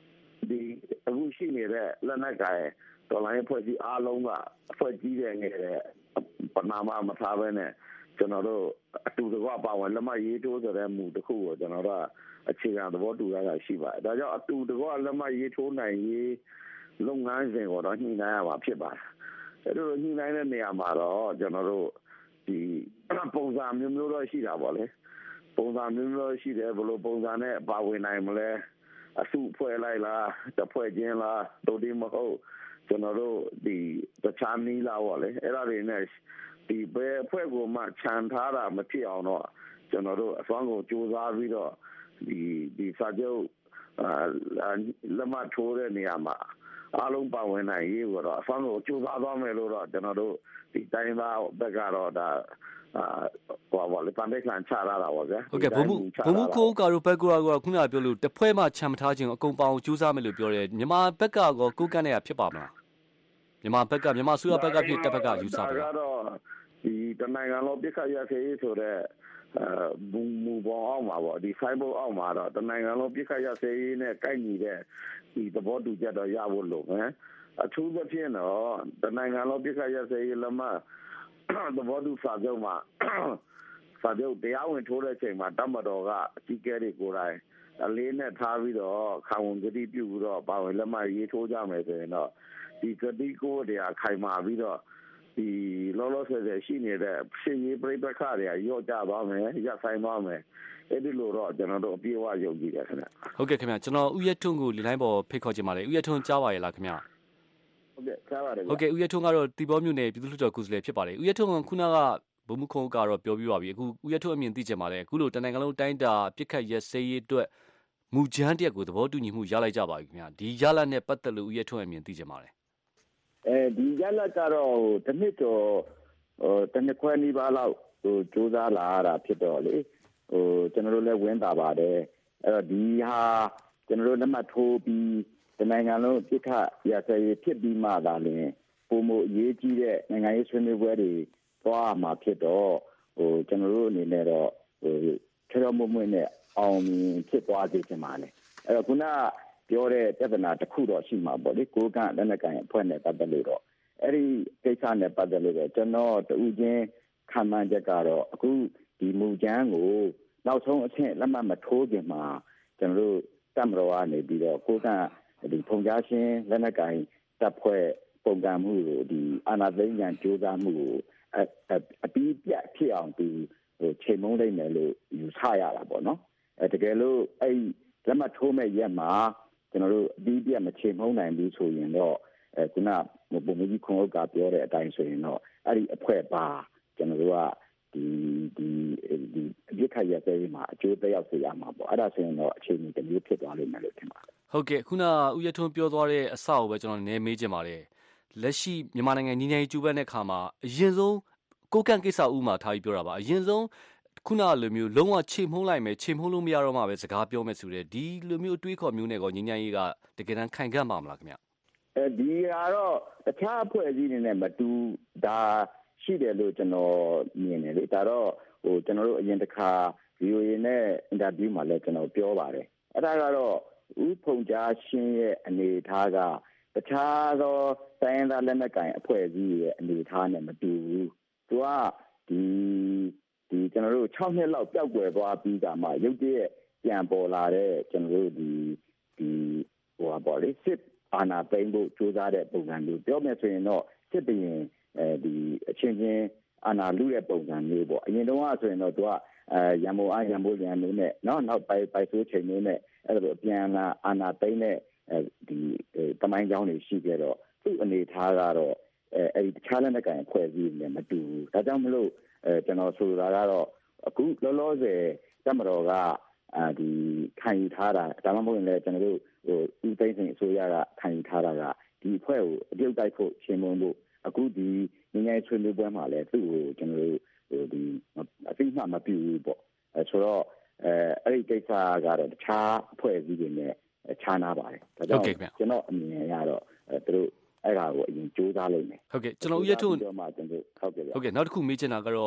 ဒီအခုရှိနေတဲ့လက်နက်ကိုင်တော်လိုင်းဖွဲ့စည်းအားလုံးကအဖွဲ့ကြီးတဲ့ငယ်တဲ့ပနာမမထားဘဲနဲ့ကျွန်တော်တို့အတူတကွပါဝင်လက်မရေးထိုးဆိုတဲ့မူတစ်ခုကိုကျွန်တော်တို့အခြေခံသဘောတူရတာရှိပါတယ်ဒါကြောင့်အတူတကွလက်မရေးထိုးနိုင်ရေးလုပ်ငန်းစဉ်ကိုတော့ညှိနှိုင်းရမှာဖြစ်ပါတယ်အဲ့လိုညှိနှိုင်းတဲ့နေရာမှာတော့ကျွန်တော်တို့ဒီပုံစံမျိုးမျိုးတော့ရှိတာပေါ့လေပုံစံမျိုးမျိုးရှိတယ်ဘယ်လိုပုံစံနဲ့ပါဝင်နိုင်မလဲအစုဖွဲ့လိုက်လားတစ်ဖွဲ့ချင်းလားတို့ဒီမဟုတ်ကျွန်တော်တို့ဒီတခြားနည်းလားပေါ့လေအဲ့ဒါတွေနဲ့ဒီဘယ်အဖွဲ့ကိုမှခြံထားတာမဖြစ်အောင်တော့ကျွန်တော်တို့အစွမ်းကိုစူးစမ်းပြီးတော့ဒီဒီစာချုပ်လက်မှတ်ထိုးတဲ့နေရာမှာအားလုံးပါဝင်နိုင်ရေးကိုတော့အစွမ်းကိုစူးစမ်းသွားမယ်လို့တော့ကျွန်တော်တို့ဒီတိုင်းသားဘက်ကတော့ဒါအာဟောပါလေတန်တဲ့ခံချလာတာပါဗျာဟုတ်ကဲ့ဘုံဘုံဘုံကိုကာရိုဘက်ကရောကခုနကပြောလို့တစ်ဖွဲ့မှခြံမထားခြင်းအကုန်ပေါအောင်စူးစမ်းမယ်လို့ပြောတယ်မြန်မာဘက်ကရောကိုကန့်နေတာဖြစ်ပါမလားမြန်မာဘက်ကမြန်မာစုရဘက်ကဖြစ်တက်ဘက်ကယူဆပါလားကတော့ဒီတနိုင်ငံလုံးပြစ်ခတ်ရစေးဆိုတဲ့အဲဘူမူပေါ်အောင်မှာပေါ့ဒီဆိုင်ဘုတ်အောင်မှာတော့တနိုင်ငံလုံးပြစ်ခတ်ရစေးနဲ့ကိုက်ညီတဲ့ဒီသဘောတူချက်တော့ရဖို့လို့ပဲအထူးသဖြင့်တော့တနိုင်ငံလုံးပြစ်ခတ်ရစေးလမ်းသဘောတူစာချုပ်မှာစာချုပ်တရားဝင်ထိုးတဲ့ချိန်မှာတမတော်ကအကြီးအကဲတွေကိုယ်တိုင်အလေးနဲ့ထားပြီးတော့ခံဝန်ကတိပြုပြီးတော့ပါဝင်လက်မှတ်ရေးထိုးကြမယ်ဆိုရင်တော့ဒီကတိကိုတရားခိုင်မာပြီးတော့ဒီလောလောဆယ်ဆယ်ရှိနေတဲ့ရှင်ကြီးပြိပခါတွေရော့ကြသွားမယ်ရပ်ဆိုင်သွားမယ်အဲ့ဒီလိုတော့ကျွန်တော်တို့အပြည့်အဝယုံကြည်တယ်ခင်ဗျဟုတ်ကဲ့ခင်ဗျကျွန်တော်ဦးရထွန်းကိုဒီလိုင်းပေါ်ဖိတ်ခေါ်ချင်ပါတယ်ဦးရထွန်းကြားပါရဲ့လားခင်ဗျဟုတ်ကဲ့ကြားပါတယ်ဟုတ်ကဲ့ဦးရထွန်းကတော့တီဘောမြို့နယ်ပြည်သူ့လွှတ်တော်ကိုယ်စားလှယ်ဖြစ်ပါတယ်ဦးရထွန်းကခုနကဘုံမခုံကတော့ပြောပြပါပြီအခုဦးရထွန်းအမြင်သိချင်ပါတယ်အခုလိုတနိုင်ငံလုံးတိုင်းတာပြစ်ခတ်ရက်စေးရေးအတွက်မူကြမ်းတရက်ကိုသဘောတူညီမှုရလိုက်ကြပါပြီခင်ဗျဒီရလနဲ့ပတ်သက်လို့ဦးရထွန်းအမြင်သိချင်ပါတယ်အဲဒီရလကတော့ဟိုတစ်နှစ်တော့ဟိုတစ်နှစ်ခွဲနီးပါးလောက်ဟိုစူးစမ်းလာရတာဖြစ်တော့လေဟိုကျွန်တော်တို့လည်းဝင်တာပါတယ်အဲ့တော့ဒီဟာကျွန်တော်တို့လက်မှတ်ထိုးပြီးတနိုင်ငံလုံးပြစ်ခတ်ရစေးဖြစ်ပြီးမှသာလျှင်ပုံမအရေးကြီးတဲ့နိုင်ငံရေးဆွေးနွေးပွဲတွေသွားမှာဖြစ်တော့ဟိုကျွန်တော်တို့အနေနဲ့တော့ဟိုချောမွမွနဲ့အောင်မြင်ဖြစ်သွားစေချင်ပါတယ်အဲ့တော့ခုနပြောတဲ့ပြဿနာတစ်ခုတော့ရှိမှာပေါ့လေကိုကန့်လက်နက်ကိုင်အဖွဲ့နဲ့ပတ်သက်လို့တော့အဲ့ဒီကိစ္စနဲ့ပတ်သက်လို့တော့ကျွန်တော်တူချင်းခံမှန်းချက်ကတော့အခုဒီမူကြမ်းကိုနောက်ဆုံးအဆင့်လက်မှတ်မထိုးခင်မှာကျွန်တော်တို့တပ်မတော်ကနေပြီးတော့ကိုကန့်ဒီဖုန်ကြားရှင်လက်နက်ကိုင်တပ်ဖွဲ့ပုံကံမှုကိုဒီအာဏာသိမ်းရန်ကြိုးစားမှုကိုအပြီးပြတ်ဖြစ်အောင်ဒီဟိုချိန်မုံလိုက်မယ်လို့ယူဆရတာပေါ့နော်အဲတကယ်လို့အဲ့လက်မှတ်ထိုးမဲ့ရက်မှာကျွန်တော်တို့အပြီးပြတ်မချိန်မုံနိုင်ဘူးဆိုရင်တော့အဲခုနပုံမကြီးခွန်ဥက္ကပြောတဲ့အတိုင်းဆိုရင်တော့အဲ့ဒီအဖွဲ့ပါကျွန်တော်တို့ကဒီဒီဒီအပြစ်ခတ်ရတဲ့မှာအကျိုးသက်ရောက်စေရမှာပေါ့အဲ့ဒါဆိုရင်တော့အချိန်ကြီးတစ်မျိုးဖြစ်သွားလိမ့်မယ်လို့ထင်ပါတယ်ဟုတ်ကဲ့ခုနဦးရထွန်းပြောသွားတဲ့အစကိုပဲကျွန်တော်နည်းမေးချင်ပါတယ်လက်ရှိမြန်မာနိုင်ငံညီညာရေးကျူးပန်းတဲ့ခါမှာအရင်ဆုံးကိုကန့်ကိစ္စဥမှာထားပြီးပြောတာပါအရင်ဆုံးခုနလိုမျိုးလုံးဝချိန်မှုန်းလိုက်မယ်ချိန်မှုန်းလို့မရတော့မှပဲစကားပြောမယ်ဆိုတဲ့ဒီလိုမျိုးအတွေးခေါ်မျိုးနဲ့ကောညီညာရေးကတကယ်တမ်းခိုင်ခန့်ပါမလားခင်ဗျအဲဒီကတော့တခြားအဖွဲ့အစည်းတွေနဲ့မတူဒါရှိတယ်လို့ကျွန်တော်မြင်တယ်လေဒါတော့ဟိုကျွန်တော်တို့အရင်တစ်ခါ ဗီ အို အေ နဲ့အင်တာဗျူးမှာလည်းကျွန်တော်ပြောပါတယ်အဲ့ဒါကတော့ဥဖုံကြားရှင်းရဲ့အနေအထားကတခြားသောတိုင်းသားလက်နက်ကိုင်အဖွဲ့အစည်းရဲ့အနေအထားနဲ့မတူဘူးသူကဒီဒီကျွန်တော်တို့၆နှစ်လောက်ပျောက်ကွယ်သွားပြီးကမှရုပ်တရက်ပြန်ပေါ်လာတဲ့ကျွန်တော်တို့ဒီဒီဟိုပါပေါ့လေစစ်အာဏာသိမ်းဖို့ကြိုးစားတဲ့ပုံစံမျိုးပြောမယ်ဆိုရင်တော့စစ်ဘရင်အဲဒီအချင်းချင်းအာဏာလုတဲ့ပုံစံမျိုးပေါ့အရင်တုန်းကဆိုရင်တော့သူကအဲရန်မိုအားရန်မိုရန်မျိုးနဲ့နော်နောက်ပိုက်ပိုက်ဆိုးချိန်မျိုးနဲ့အဲ့လိုအပြန်လာအာဏာသိမ်းတဲ့အဲဒီတမိုင်းကြောင်းတွေရှိခဲ့တော့သူ့အနေထားကတော့အဲအဲဒီတခြားလက်နက်ကိုင်အဖွဲ့အစည်းတွေမတူဘူးဒါကြောင့်မလို့အဲကျွန်တော်ဆိုတာကတော့အခုလောလောဆယ်တပ်မတော်ကအာဒီခံယူထားတာဒါမှမဟုတ်ရင်လည်းကျွန်တော်တို့ဟိုဦးသိန်းစိန်အစိုးရကခံယူထားတာကဒီအဖွဲ့ကိုအပြုတ်တိုက်ဖို့ရှင်းမုံဖို့အခုဒီငញ្ញဆွေးနွေးပွဲမှာလည်းသူ့ကိုကျွန်တော်တို့ဟိုဒီအသိမှမပြုဘူးပေါ့အဲဆိုတော့အဲအဲ့ဒီကိစ္စကတော့တခြားအဖွဲ့အစည်းတွေနဲ့ခြားနာပါတယ်ဒါကြောင့်ကျွန်တော်အမြင်ရတော့အဲသူတို့အဲ့ဒါကိုအရင်စူးစမ်းလိုက်မယ်ဟုတ်ကဲ့ကျွန်တော်ဦးရထုံကျွန်တော်မှကျွန်တော်ဟုတ်ကဲ့ဟုတ်ကဲ့နောက်တစ်ခုမေးချင်တာကတော့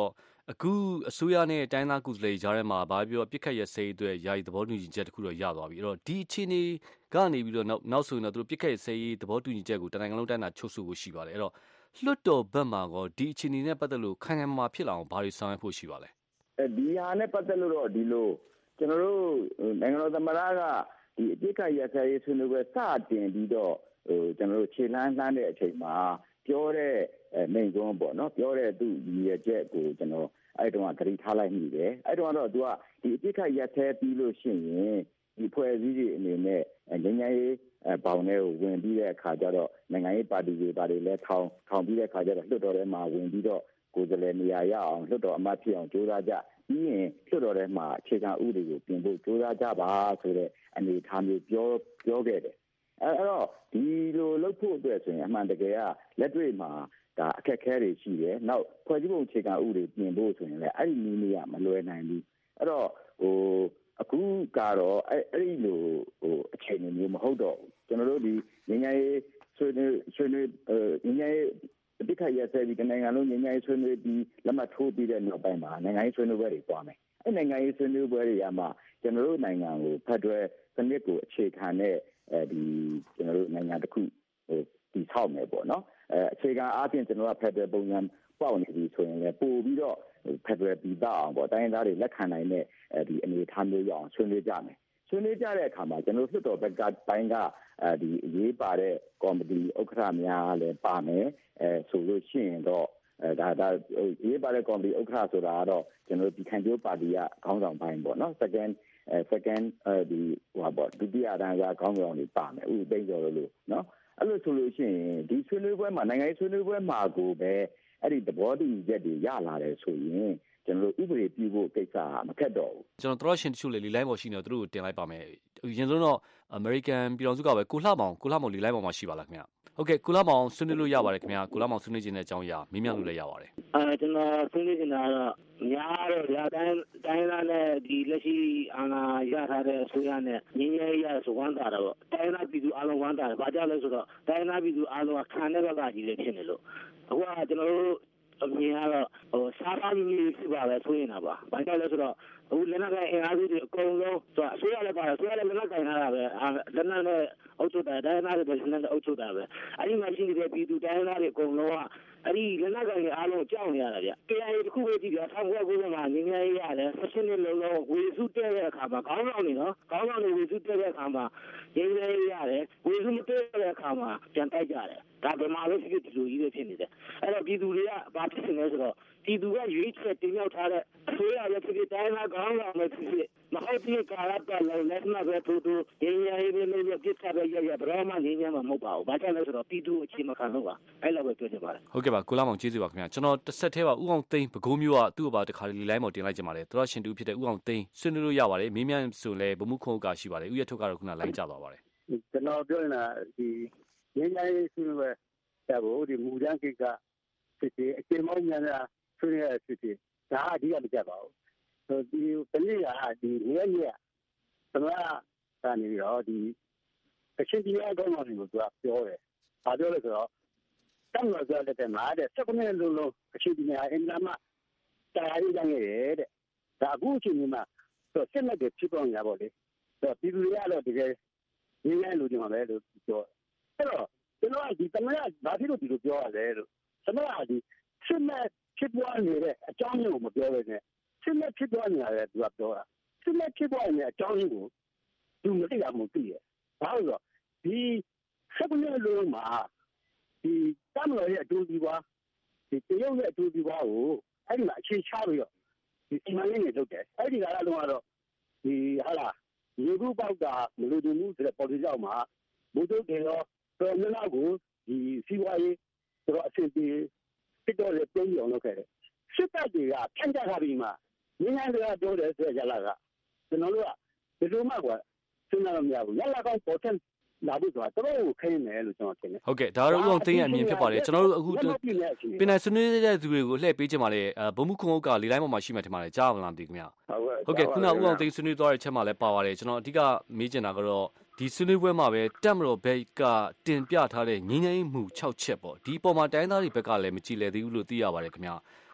အခုအစိုးရနဲ့တိုင်းသားကုစလေကြားထဲမှာဘာပြောပြစ်ခတ်ရစေးအတွက်ယာယီသဘောတူညီချက်တခုတော့ရသွားပြီအဲ့တော့ဒီအခြေအနေကနေပြီးတော့နောက်နောက်ဆိုရင်တော့သူတို့ပြစ်ခတ်ရစေးသဘောတူညီချက်ကိုတနိုင်ငံလုံးတိုင်းတာချုပ်ဆိုဖို့ရှိပါတယ်အဲ့တော့လွတ်တော်ဘက်မှာကောဒီအခြေအနေနဲ့ပတ်သက်လို့ခိုင်ခိုင်မာမာဖြစ်လာအောင်ဘာတွေဆောင်ရွက်ဖို့ရှိပါလဲဒီဟာနဲ့ပတ်သက်လို့တော့ဒီလိုကျွန်တော်တို့နိုင်ငံတော်သမ္မတကဒီအပြစ်ခတ်ရစေးဆွေးနွေးပွဲစတင်ပြီးတော့ဟိုကျွန်တော်တို့ခြေလှမ်းလှမ်းတဲ့အချိန်မှာပြောတဲ့မိန့်ခွန်းပေါ့နော်ပြောတဲ့သူ့ရည်ရွယ်ချက်ကိုကျွန်တော်အဲ့တုန်းကဂရိထားလိုက်မိတယ်အဲ့တုန်းကတော့ तू ကဒီအပြစ်ခတ်ရက်သေးပြီးလို့ရှိရင်ဒီဖွဲ့စည်းတွေအနေနဲ့ငញ្ញရေးဘောင်တွေကိုဝင်ပြီးတဲ့အခါကျတော့နိုင်ငံရေးပါတီတွေပါတွေလည်းထောင်ထောင်ပြီးတဲ့အခါကျတော့လွှတ်တော်ထဲမှာဝင်ပြီးတော့ကိုယ်စားလှယ်နေရာရအောင်လွှတ်တော်အမတ်ဖြစ်အောင်ကြိုးစားကြပြီးရင်လွှတ်တော်ထဲမှာအခြေခံဥပဒေကိုပြင်ဖို့ကြိုးစားကြပါဆိုတဲ့အနေအထားမျိုးပြောပြောခဲ့တယ်အဲ့တော့ဒီလိုလုပ်ဖို့အတွက်ဆိုရင်အမှန်တကယ်ကလက်တွေ့မှာဒါအခက်အခဲတွေရှိတယ်နောက်ဖွဲ့စည်းပုံအခြေခံဥပဒေပြင်ဖို့ဆိုရင်လည်းအဲ့ဒီနည်းနည်းကမလွယ်နိုင်ဘူးအဲ့တော့ဟိုအခုကတော့အဲ့အဲ့ဒီလိုဟိုအခြေအနေမျိုးမဟုတ်တော့ဘူးကျွန်တော်တို့ဒီငញ្ញရေးဆွေးနွေးဆွေးနွေးအဲငញ្ញရေးအတိတ်ရဆက်ပြီးနိုင်ငံလုံးငញ្ញရေးဆွေးနွေးပြီးလက်မှတ်ထိုးပြီးတဲ့နောက်ပိုင်းမှာနိုင်ငံရေးဆွေးနွေးပွဲတွေပွားမယ်အဲ့နိုင်ငံရေးဆွေးနွေးပွဲတွေကမှကျွန်တော်တို့နိုင်ငံကိုဖက်ဒရယ်စနစ်ကိုအခြေခံတဲ့အဲဒီကျွန်တော်တို့နိုင်ငံတစ်ခုဟိုတည်ဆောက်မယ်ပေါ့နော်အဲအခြေခံအားဖြင့်ကျွန်တော်ကဖက်ဒရယ်ပုံစံပေါက်နေပြီဆိုရင်လည်းပို့ပြီးတော့ဖက်ဒရယ်ပြည်သားအောင်ပေါ့တိုင်းသားတွေလက်ခံနိုင်တဲ့အဲဒီအနေအထားမျိုးရအောင်ဆွေးနွေးကြမယ်ဆွေးနွေးကြတဲ့အခါမှာကျွန်တော်လွှတ်တော်ဘက်ကတိုင်းကအဲဒီအရေးပါတဲ့ကော်မတီဥက္ကဋ္ဌများလည်းပါမယ်အဲဆိုလို့ရှိရင်တော့အဲဒါဒါရေးပါတဲ့ကော်မတီဥက္ကဋ္ဌဆိုတာကတော့ကျွန်တော်ဒီခံကျိုးပါတီကခေါင်းဆောင်ပိုင်းပေါ့နော် second second အဲဒီဟိုပေါ့ဒုတိယတန်းကခေါင်းဆောင်တွေပါမယ်ဥပဒေကျော်လို့နော်အဲ့လိုဆိုလို့ရှိရင်ဒီဆွေးနွေးပွဲမှာနိုင်ငံရေးဆွေးနွေးပွဲမှာကိုပဲအဲ့ဒီသဘောတူညီချက်တွေရလာတယ်ဆိုရင်ကျွန်တော်ဥပဒေပြုဖို့ကိစ္စမခက်တော့ဘူးကျွန်တော်တို့ရှင်တချို့လေလီလိုင်းပေါ်ရှိနေတော့သူတို့တင်လိုက်ပါမယ်ရင်ဆုံးတော့ American ပြည်တော်စုကပဲကိုလှမောင်ကိုလှမောင်လီလိုင်းပေါ်မှာရှိပါလားခင်ဗျဟုတ်ကဲ့ကိုလှမောင်ဆွေးနွေးလို့ရပါတယ်ခင်ဗျကိုလှမောင်ဆွေးနွေးခြင်းတဲ့အကြောင်းအရာမေးမြန်းလို့လည်းရပါတယ်အဲကျွန်တော်ဆွေးနွေးနေတာကတော့များတော့ဒါတိုင်းတိုင်းလာနဲ့ဒီလက်ရှိအာဏာရထားတဲ့အစိုးရနဲ့ငင်းငယ်ရဆိုဝမ်းတာတော့တိုင်းလာပြည်သူအလုံးဝမ်းတာဘာကြောင့်လဲဆိုတော့တိုင်းလာပြည်သူအလုံးကခံတဲ့ဘက်ကကြီးလည်းဖြစ်နေလို့အခုကကျွန်တော်တို့အမြင်ကတော့ဟိုစားပါမီဖြစ်ပါပဲဆိုရင်ပါဘာကြောင့်လဲဆိုတော့အခုလက်နက်ကအင်အားစုတွေအကုန်လုံးဆိုတော့အစိုးရလည်းပါတယ်အစိုးရလည်းလက်နက်ကင်ထားတာပဲလက်နက်နဲ့အုပ်ချုပ်တာတိုင်းသားတွေပဲလက်နက်နဲ့အုပ်ချုပ်တာပဲအဲ့ဒီမှာရှိနေတဲ့ပြည်သူတိုင်းသားတွေအကုန်လုံးကအဲ့ဒီလက်နက်ကင်အားလုံးကြောက်နေရတာဗျ။ K I A တခုပဲကြည့်ပြ၁၉၉၀မှာငင်းငယ်ရတယ်ဆက်ရှင်နှစ်လုံးလုံးဝေစုတဲ့တဲ့အခါမှာခေါင်းဆောင်နေနော်ခေါင်းဆောင်နေဝေစုတဲ့တဲ့အခါမှာငင်းငယ်ရတယ်ဝေစုမတဲ့တဲ့အခါမှာပြန်တိုက်ကြတယ်ဒါပေမဲ့လည်းဒီလိုကြီးပဲဖြစ်နေတယ်အဲ့တော့ပြည်သူတွေကဘာဖြစ်နေလဲဆိုတော့ပြည်သူကရွေးချယ်တင်မြှောက်ထားတဲ့အစိုးရရဲ့ဖြစ်တိုင်းလာခေါင်းဆောင်နဲ့ဖြစ်ဖြစ်မဟုတ်တဲ့ကာလပတ်လုံးလက်မှတ်ပဲထိုးထိုးငင်းငယ်ရေးပဲလို့ပြစ်ချပဲရရဘယ်တော့မှငင်းငယ်မှာမဟုတ်ပါဘူးဘာကြောင့်လဲဆိုတော့ပြည်သူအခြေမခံလို့ပါအဲ့လိုပဲပြောချင်ပါတယ်ဟုတ်ကဲ့ပါကိုလာမောင်ကျေးဇူးပါခင်ဗျာကျွန်တော်တစ်ဆက်သေးပါဥအောင်သိန်းပဲခူးမျိုးကသူ့ဘာတခါလီလိုင်းပေါ်တင်လိုက်ကြပါတယ်တော်ရှင်တူဖြစ်တဲ့ဥအောင်သိန်းဆွေးနွေးလို့ရပါတယ်မေးမြန်းဆိုလဲဗမှုခုံကရှိပါတယ်ဥရထုတ်ကတော့ခုနလိုင်းကြသွားပါတယ်ကျွန်တော်ပြောနေတာဒီငင်းငယ်ရေးဆွေးနွေးပွဲတဲ့ဘို့ဒီမူတန်းကိစ္စဖြစ်ပြီးအကျဉ်းမောင်းများများဆွေးနွေးရဖြစ်ပြီးဒါအဓိကမကြပါဘူးဆိုဒီတနည်းကဒီငယ်ငယ်သမရကနေပြီးတော့ဒီအချင်းကြီးအကောင်းတွေကိုသူကပြောတယ်။ဘာပြောလဲဆိုတော့တမ်းလို့ပြောတဲ့မှာတဲ့စက်ကနေလုံးလုံးအချင်းကြီးများအင်္ဂလန်မှာတရားရေးနေတယ်တဲ့။ဒါအခုအချိန်မှာဆိုစစ်မဲ့တွေဖြစ်ပေါ်နေတာပေါ့လေ။ဆိုပြည်သူတွေကတော့တကယ်ရင်းနှီးလို့ဒီမှာပဲလို့ပြောအဲ့တော့ကျွန်တော်ကဒီသမရဘာဖြစ်လို့ဒီလိုပြောရလဲလို့သမရဒီစစ်မဲ့ဖြစ်ပေါ်နေတဲ့အကြောင်းရင်းကိုမပြောဘဲနဲ့စစ်မဲ့ဖြစ်ပေါ်နေရတယ်သူကပြောတာစစ်မဲ့ဖြစ်ပေါ်နေတဲ့အကြောင်းရင်းကိုသူမသိရမှသိရဲ့ဘာလို့လဲဒီစက်ကနေလုံးမှာဒီတမလို့ရဲ့အတူတူပါဒီတရုတ်ရဲ့အတူတူပါကိုအဲ့ဒီမှာအခြေချပြီးတော့ဒီစီမံကိန်းတွေလုပ်တယ်အဲ့ဒီကလည်းလုံးကတော့ဒီဟာလားရေကူးပေါက်တာမလို့တူမှုဆိုတဲ့ policy ကြောင့်မှာဘုဒ္ဓတွေရောတော်များများကိုဒီစီဝါရေးတော့အစီအစဉ်ဖြစ်တော့လေပြုံးအောင်လုပ်ခဲ့တယ်စစ်တပ်တွေကဖြန့်ချထားပြီးမှငင်းငယ်တွေကပြောတယ်ဆိုကြလားကကျွန်တော်တို့ကဒီလိုမှကွာစဉ်းစားလို့မရဘူးရလာကောင်းပေါ်တယ်လာဖို့ဆိုတာတော်တော်ခင်းတယ်လို့ကျွန်တော်ထင်တယ်ဟုတ်ကဲ့ဒါတော့ဥအောင်သိန်းရဲ့အမြင်ဖြစ်ပါတယ်ကျွန်တော်တို့အခုပင်နိုင်ဆွေးနွေးတဲ့သူတွေကိုလှည့်ပေးချင်ပါလေဘုံမှုခုံအုပ်ကလီလိုက်ပေါ်မှာရှိမှထင်ပါတယ်ကြားမလားမသိခင်ဗျဟုတ်ကဲ့ခုနဥအောင်သိန်းဆွေးနွေးသွားတဲ့ချက်မှလည်းပါပါတယ်ကျွန်တော်အဓိကမေးချင်တာကတော့ဒီဆွေးနွေးပွဲမှာပဲတက်မတော်ဘက်ကတင်ပြထားတဲ့ငင်းငင်းမှု၆ချက်ပေါ့ဒီပေါ်မှာတိုင်းသားတွေဘက်ကလည်းမကြည်လည်သေးဘူးလို့သိရပါတယ်ခင်ဗျ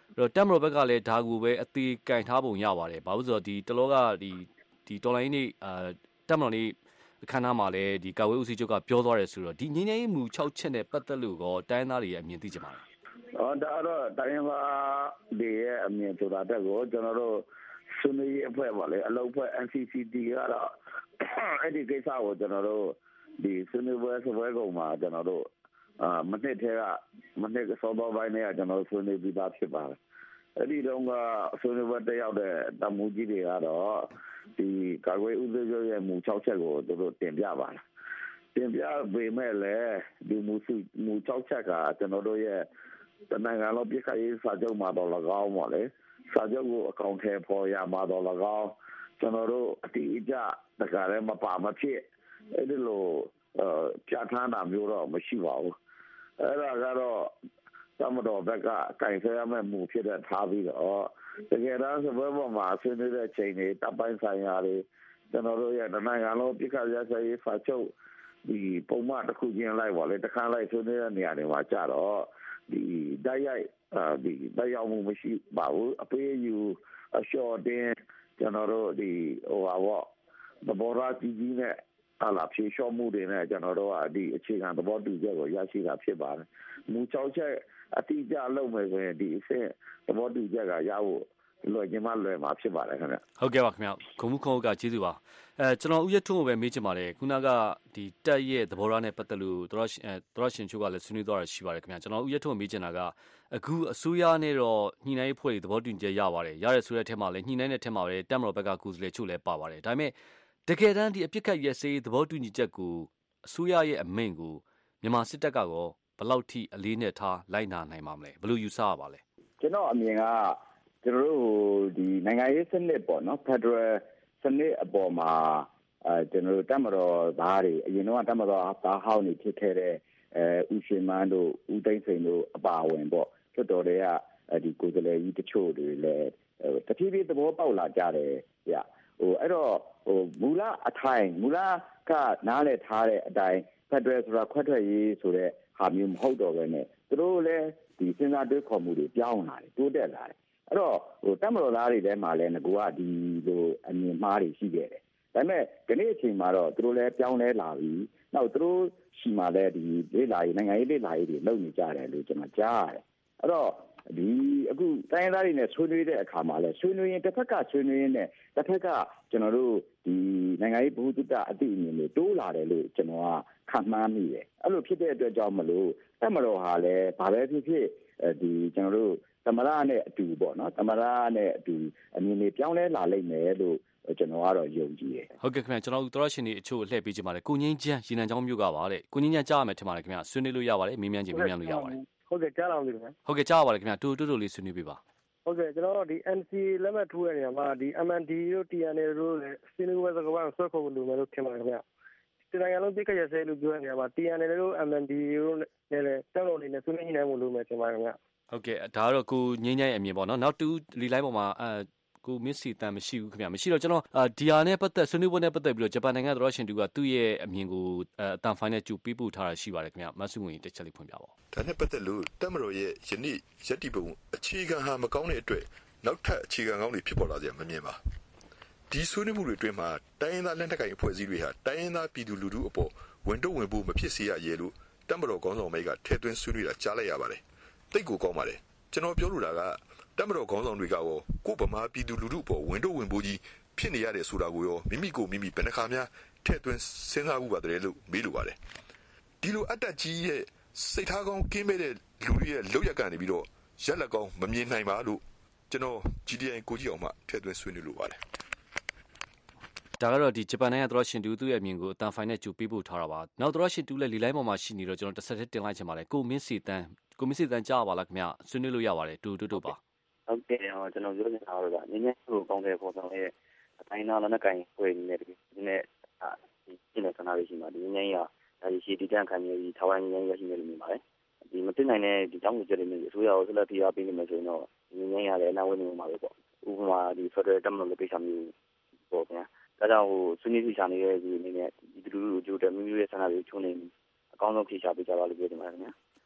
တော့တက်မတော်ဘက်ကလည်းဒါကိုပဲအသေးကင်ထားပုံရပါတယ်ဘာလို့ဆိုတော့ဒီတလောကဒီဒီတော်လိုင်းနေ့အာတက်မတော်နေ့အခမ်းအနားမှာလည်းဒီကာဝေးဦးစီးချုပ်ကပြောသွားတယ်ဆိုတော့ဒီငင်းငင်းမှု၆ချက်နဲ့ပတ်သက်လို့တော့တိုင်းသားတွေရဲ့အမြင်သိချင်ပါတယ်အော်ဒါတော့တိုင်းသားတွေရဲ့အမြင်ဆိုတာတက်ကိုကျွန်တော်တို့ဆွေးနွေးရေးအဖွဲ့ပါလေအလုပ်အဖွဲ့ N C C T ကတော့အဲ့ဒီကိစ္စကိုကျွန်တော်တို့ဒီဆွေးနွေးပွဲဆွေးနွေးကုန်မှာကျွန်တော်တို့အာမနစ်ထဲကမနစ်စောတော့ပိုင်းနဲ့ကျွန်တော်ဆွေးနွေးပြီးသားဖြစ်ပါတယ်အဲ့ဒီတော့ကဆွေးနွေးပွဲတက်ရောက်တဲ့တမှုကြီးတွေကတော့ဒီကာကွယ်ဥပဒေရဲ့မူ၆ချက်ကိုသူတို့တင်ပြပါတယ်တင်ပြပေမဲ့လည်းဒီမူစုမူ၆ချက်ကကျွန်တော်တို့ရဲ့တနိုင်ငံလုံးပြခရေးစာချုပ်မှာတော့၎င်းပါလေစာချုပ်ကိုအကောင့်ထဲပေါ်ရမှာတော့၎င်းကျွန်တော်တို့အတိအကျတကားလည်းမပါမဖြစ်အဲ့ဒီလိုပြဋ္ဌာန်းတာမျိုးတော့မရှိပါဘူးအဲ့ဒါကတော့သမတော်ဘက်ကကင်ဆယ်ရမယ့်မူဖြစ်တဲ့ထားပြီးတော့တကယ်တော့စပွဲပေါ်မှာဆွေးနွေးတဲ့ချိန်တွေတပ်ပိုင်းဆိုင်ရာတွေကျွန်တော်တို့ရဲ့နိုင်ငံလုံးပြခရရေးစာချုပ်ဒီပုံမှန်တစ်ခုချင်းလိုက်ပါလေတစ်ခါလိုက်ဆွေးနွေးတဲ့နေရာတွေမှာကြတော့ဒီတိုက်ရိုက်ဒီတိုက်ရောက်မှုမရှိပါဘူးအပေးယူအလျှော့တင်ကျွန်တော်တို့ဒီဟိုပါပေါ့သဘောထားကြီးကြီးနဲ့အလားဖြေလျှော့မှုတွေနဲ့ကျွန်တော်တို့ကဒီအခြေခံသဘောတူချက်ကိုရရှိတာဖြစ်ပါတယ်မူ၆ချက်အတိအကျလုပ်မယ်ဆိုရင်ဒီအဆင့်သဘောတူချက်ကရဖို့လွယ်ချင်မှလွယ်မှာဖြစ်ပါတယ်ခင်ဗျဟုတ်ကဲ့ပါခင်ဗျခုံမှုခုံကကျေးဇူးပါအဲကျွန်တော်ဦးရထွန်းကိုပဲမေးချင်ပါတယ်ခုနကဒီတက်ရဲ့သဘောထားနဲ့ပတ်သက်လို့သောရရှင်သောရရှင်ချိုးကလည်းဆွေးနွေးသွားတာရှိပါတယ်ခင်ဗျကျွန်တော်ဦးရထွန်းကိုမေးချင်တာကအခုအစိုးရနဲ့တော့ညှိနှိုင်းရေးဖွဲ့သဘောတူညီချက်ရပါတယ်ရတဲ့ဆိုတဲ့ထဲမှာလည်းညှိနှိုင်းတဲ့ထဲမှာပဲတက်မတော်ဘက်ကကိုယ်စားလှယ်ချို့လည်းပါပါတယ်ဒါပေမဲ့တကယ်တမ်းဒီအပြစ်ခတ်ရဲစေးသဘောတူညီချက်ကိုအစိုးရရဲ့အမိန့်ကိုမြန်မာစစ်တပ်ကရောဘယ်လောက်ထိအလေးနဲ့ထားလိုက်နာနိုင်မှာမလဲဘယ်လိုယူဆရပါလဲကျွန်တော်အမြင်ကကျွန်တော်တို့ဒီနိုင်ငံရေးစနစ်ပေါ့နော် Federal စနစ်အပေါ်မှာအဲကျွန်တော်တို့တမတော်သားတွေအရင်တော့တမတော်သားဟောင်းနေဖြစ်ခဲ့တဲ့အဲဦးရှင်မန်းတို့ဦးသိန်းစိန်တို့အပါအဝင်ပေါ့ကျွတ်တော်တွေကဒီကိုယ်စားလှယ်ကြီးတချို့တွေလည်းတဖြည်းဖြည်းသဘောပေါက်လာကြတယ်ဗျဟိုအဲ့တော့ဟိုမူလအထိုင်မူလကနားလည်ထားတဲ့အတိုင်း Federal ဆိုတာခွဲထွက်ရေးဆိုတဲ့ဟာမျိုးမဟုတ်တော့ဘဲနဲ့သူတို့လည်းဒီစဉ်းစားတွေးခေါ်မှုတွေပြောင်းလာတယ်တိုးတက်လာတယ်အဲ့တော့ဟိုတမတော်သားတွေထဲမှာလည်းငကူကဒီလိုအမြင်မှားတွေရှိခဲ့တယ်ဒါပေမဲ့ဒီနေ့အချိန်မှာတော့သူတို့လည်းပြောင်းလဲလာပြီနောက်သူတို့ရှိမှလည်းဒီလေ့လာရေးနိုင်ငံရေးလေ့လာရေးတွေလုပ်နေကြတယ်လို့ကျွန်တော်ကြားရတယ်အဲ့တော့ဒီအခုတိုင်းသားတွေနဲ့ဆွေးနွေးတဲ့အခါမှာလည်းဆွေးနွေးရင်တစ်ဖက်ကဆွေးနွေးရင်နဲ့တစ်ဖက်ကကျွန်တော်တို့ဒီနိုင်ငံရေးဘုဟုတ္တအတိအမြင်တွေတိုးလာတယ်လို့ကျွန်တော်ကခံမှန်းမိတယ်အဲ့လိုဖြစ်တဲ့အတွက်ကြောင့်မလို့တက်မတော်ဟာလည်းဘာပဲဖြစ်ဖြစ်ဒီကျွန်တော်တို့သမရနဲ့အတူပေါ့နော်သမရနဲ့အတူအမြင်တွေပြောင်းလဲလာလိမ့်မယ်လို့ကျွန်တော်ကတော့ယုံကြည်တယ်ဟုတ်ကဲ့ခင်ဗျကျွန်တော်တို့သောရရှင်တွေအချို့လှည့်ပေးကြပါလေကိုငင်းချမ်းရေနံချောင်းမြို့ကပါတဲ့ကိုငင်းချမ်းကြားရမယ်ထင်ပါတယ်ခင်ဗျဆွေးနွေးလို့ရပါတယ်မေးမြန်းခြင်းမေးမြန်းလို့ရပါတယ်ဟုတ်ကဲ့ကြားလာအောင်ပြီခင်ဗျဟုတ်ကဲ့ကြားပါပါတယ်ခင်ဗျတူတူတူလေးဆွေးနွေးပေးပါဟုတ်ကဲ့ကျွန်တော်ဒီ N C လက်မှတ်ထိုးရနေမှာဒီ M N D တို့ T N A တို့လည်းဆွေးနွေးပွဲစကားဝိုင်းဆွဲခေါ်လို့လို့လို့ထင်ပါတယ်ခင်ဗျဒီနိုင်ငံလုံးပြည့်ခရဆဲလို့ပြောနေရမှာ T N A တို့ M N D တို့လည်းတက်တော်နေနဲ့ဆွေးနွေးနိုင်မှုလို့မယ်ထင်ပါတယ်ခင်ဗျဟုတ်ကဲ့ဒါကတော့ကိုငင်းချမ်းရဲ့အမြင်ပေါ့နော်နောက်တူလီလိုက်ပေါ်မှာအဲကိုမစ်စီတန်မရှိဘူးခင်ဗျမရှိတော့ကျွန်တော်ဒီဟာနဲ့ပတ်သက်ဆွေးနွေးပွဲနဲ့ပတ်သက်ပြီးတော့ဂျပန်နိုင်ငံသောရှင်တူကသူ့ရဲ့အမြင်ကိုအတန်ဖိုင်နဲ့ကြိုပေးပို့ထားတာရှိပါတယ်ခင်ဗျမဆုငွေတစ်ချက်လေးဖွင့်ပြပါဦးဒါနဲ့ပတ်သက်လို့တက်မတော်ရဲ့ယနေ့ယက်တီပုံအခြေခံဟာမကောင်းတဲ့အတွက်နောက်ထပ်အခြေခံကောင်းတွေဖြစ်ပေါ်လာကြမမြင်ပါဒီဆွေးနွေးမှုတွေအတွင်းမှာတိုင်းရင်းသားလက်နက်ကိုင်အဖွဲ့အစည်းတွေဟာတိုင်းရင်းသားပြည်သူလူထုအပေါ်ဝန်တော့ဝင်ဖို့မဖြစ်စေရရဲလို့တက်မတော်ခေါင်းဆောင်မိတ်ကထဲသွင်းဆွေးနွေးတာကြားလိုက်ရပါတယ်တိတ်ကိုကောင်းပါတယ်ကျွန်တော်ပြောလိုတာကတက်မတော်ခေါင်းဆောင်တွေကရောကိုဗမာပြည်သူလူထုပေါ်ဝန်တော့ဝင်ဖို့ကြီးဖြစ်နေရတဲ့ဆိုတာကိုရောမိမိကိုမိမိဘယ်နှခါများထဲသွင်းစဉ်းစားမှုပါတယ်လို့မေးလိုပါတယ်ဒီလိုအတ္တကြီးရဲ့စိတ်ထားကောင်းကင်းမဲ့တဲ့လူတွေရဲ့လောက်ရကနေပြီးတော့ရက်လက်ကောင်းမမြင်နိုင်ပါလို့ကျွန်တော် G D I ကိုကြီးအောင်မှထဲသွင်းဆွေးနွေးလိုပါတယ်ဒါကတော့ဒီဂျပန်နိုင်ငံသောရှင်တူသူ့ရဲ့အမြင်ကိုအတန်ဖိုင်နဲ့ကြိုပေးပို့ထားတာပါနောက်သောရှင်တူလည်းလီလိုက်ပေါ်မှာရှိနေတော့ကျွန်တော်တစ်ဆက်တည်းတင်လိုက်ချင်ပါတယ်ကိုမင်းစီတန်ကိုမင်းစီတန်ကြားပါလားခင်ဗျဆွေးနွေးလို့ရပါတယ်တူတူတူပါဟုတ်ကဲ့ကျွန်တော်ပြောနေတာတော့ကနည်းနည်းဟိုကောင်းတဲ့ပုံစံရဲ့အတိုင်းသားလည်းနဲ့ကင်ွယ်နေတယ်ဒီနေ့ဒီဒီနဲ့ဆန္ဒရရှိမှာဒီငင်းရဒီရှိတီတန်ခံနေဒီထောင်ရင်းရရှိနေလို့မြင်ပါတယ်ဒီမတင်နိုင်တဲ့ဒီတောင်းကိုကြည့်နေအစိုးရကိုဆက်လက်ထိအားပေးနေမယ်ဆိုရင်တော့ဒီငင်းရတယ်အနာဝင်းနေမှာပဲပေါ့ဥပမာဒီ Federal တက်မလို့ကိစ္စမျိုးပေါ့ဗျာဒါကြောင့်ဟိုဆွေးနွေးပြချနေတဲ့ဒီအနေနဲ့ဒီလူလူကြိုးတယ်မျိုးရဲ့ဆန္ဒတွေချုံနေအကောင်းဆုံးဖြေချပေးကြပါလို့ပြောချင်ပါတယ်ခင်ဗျာ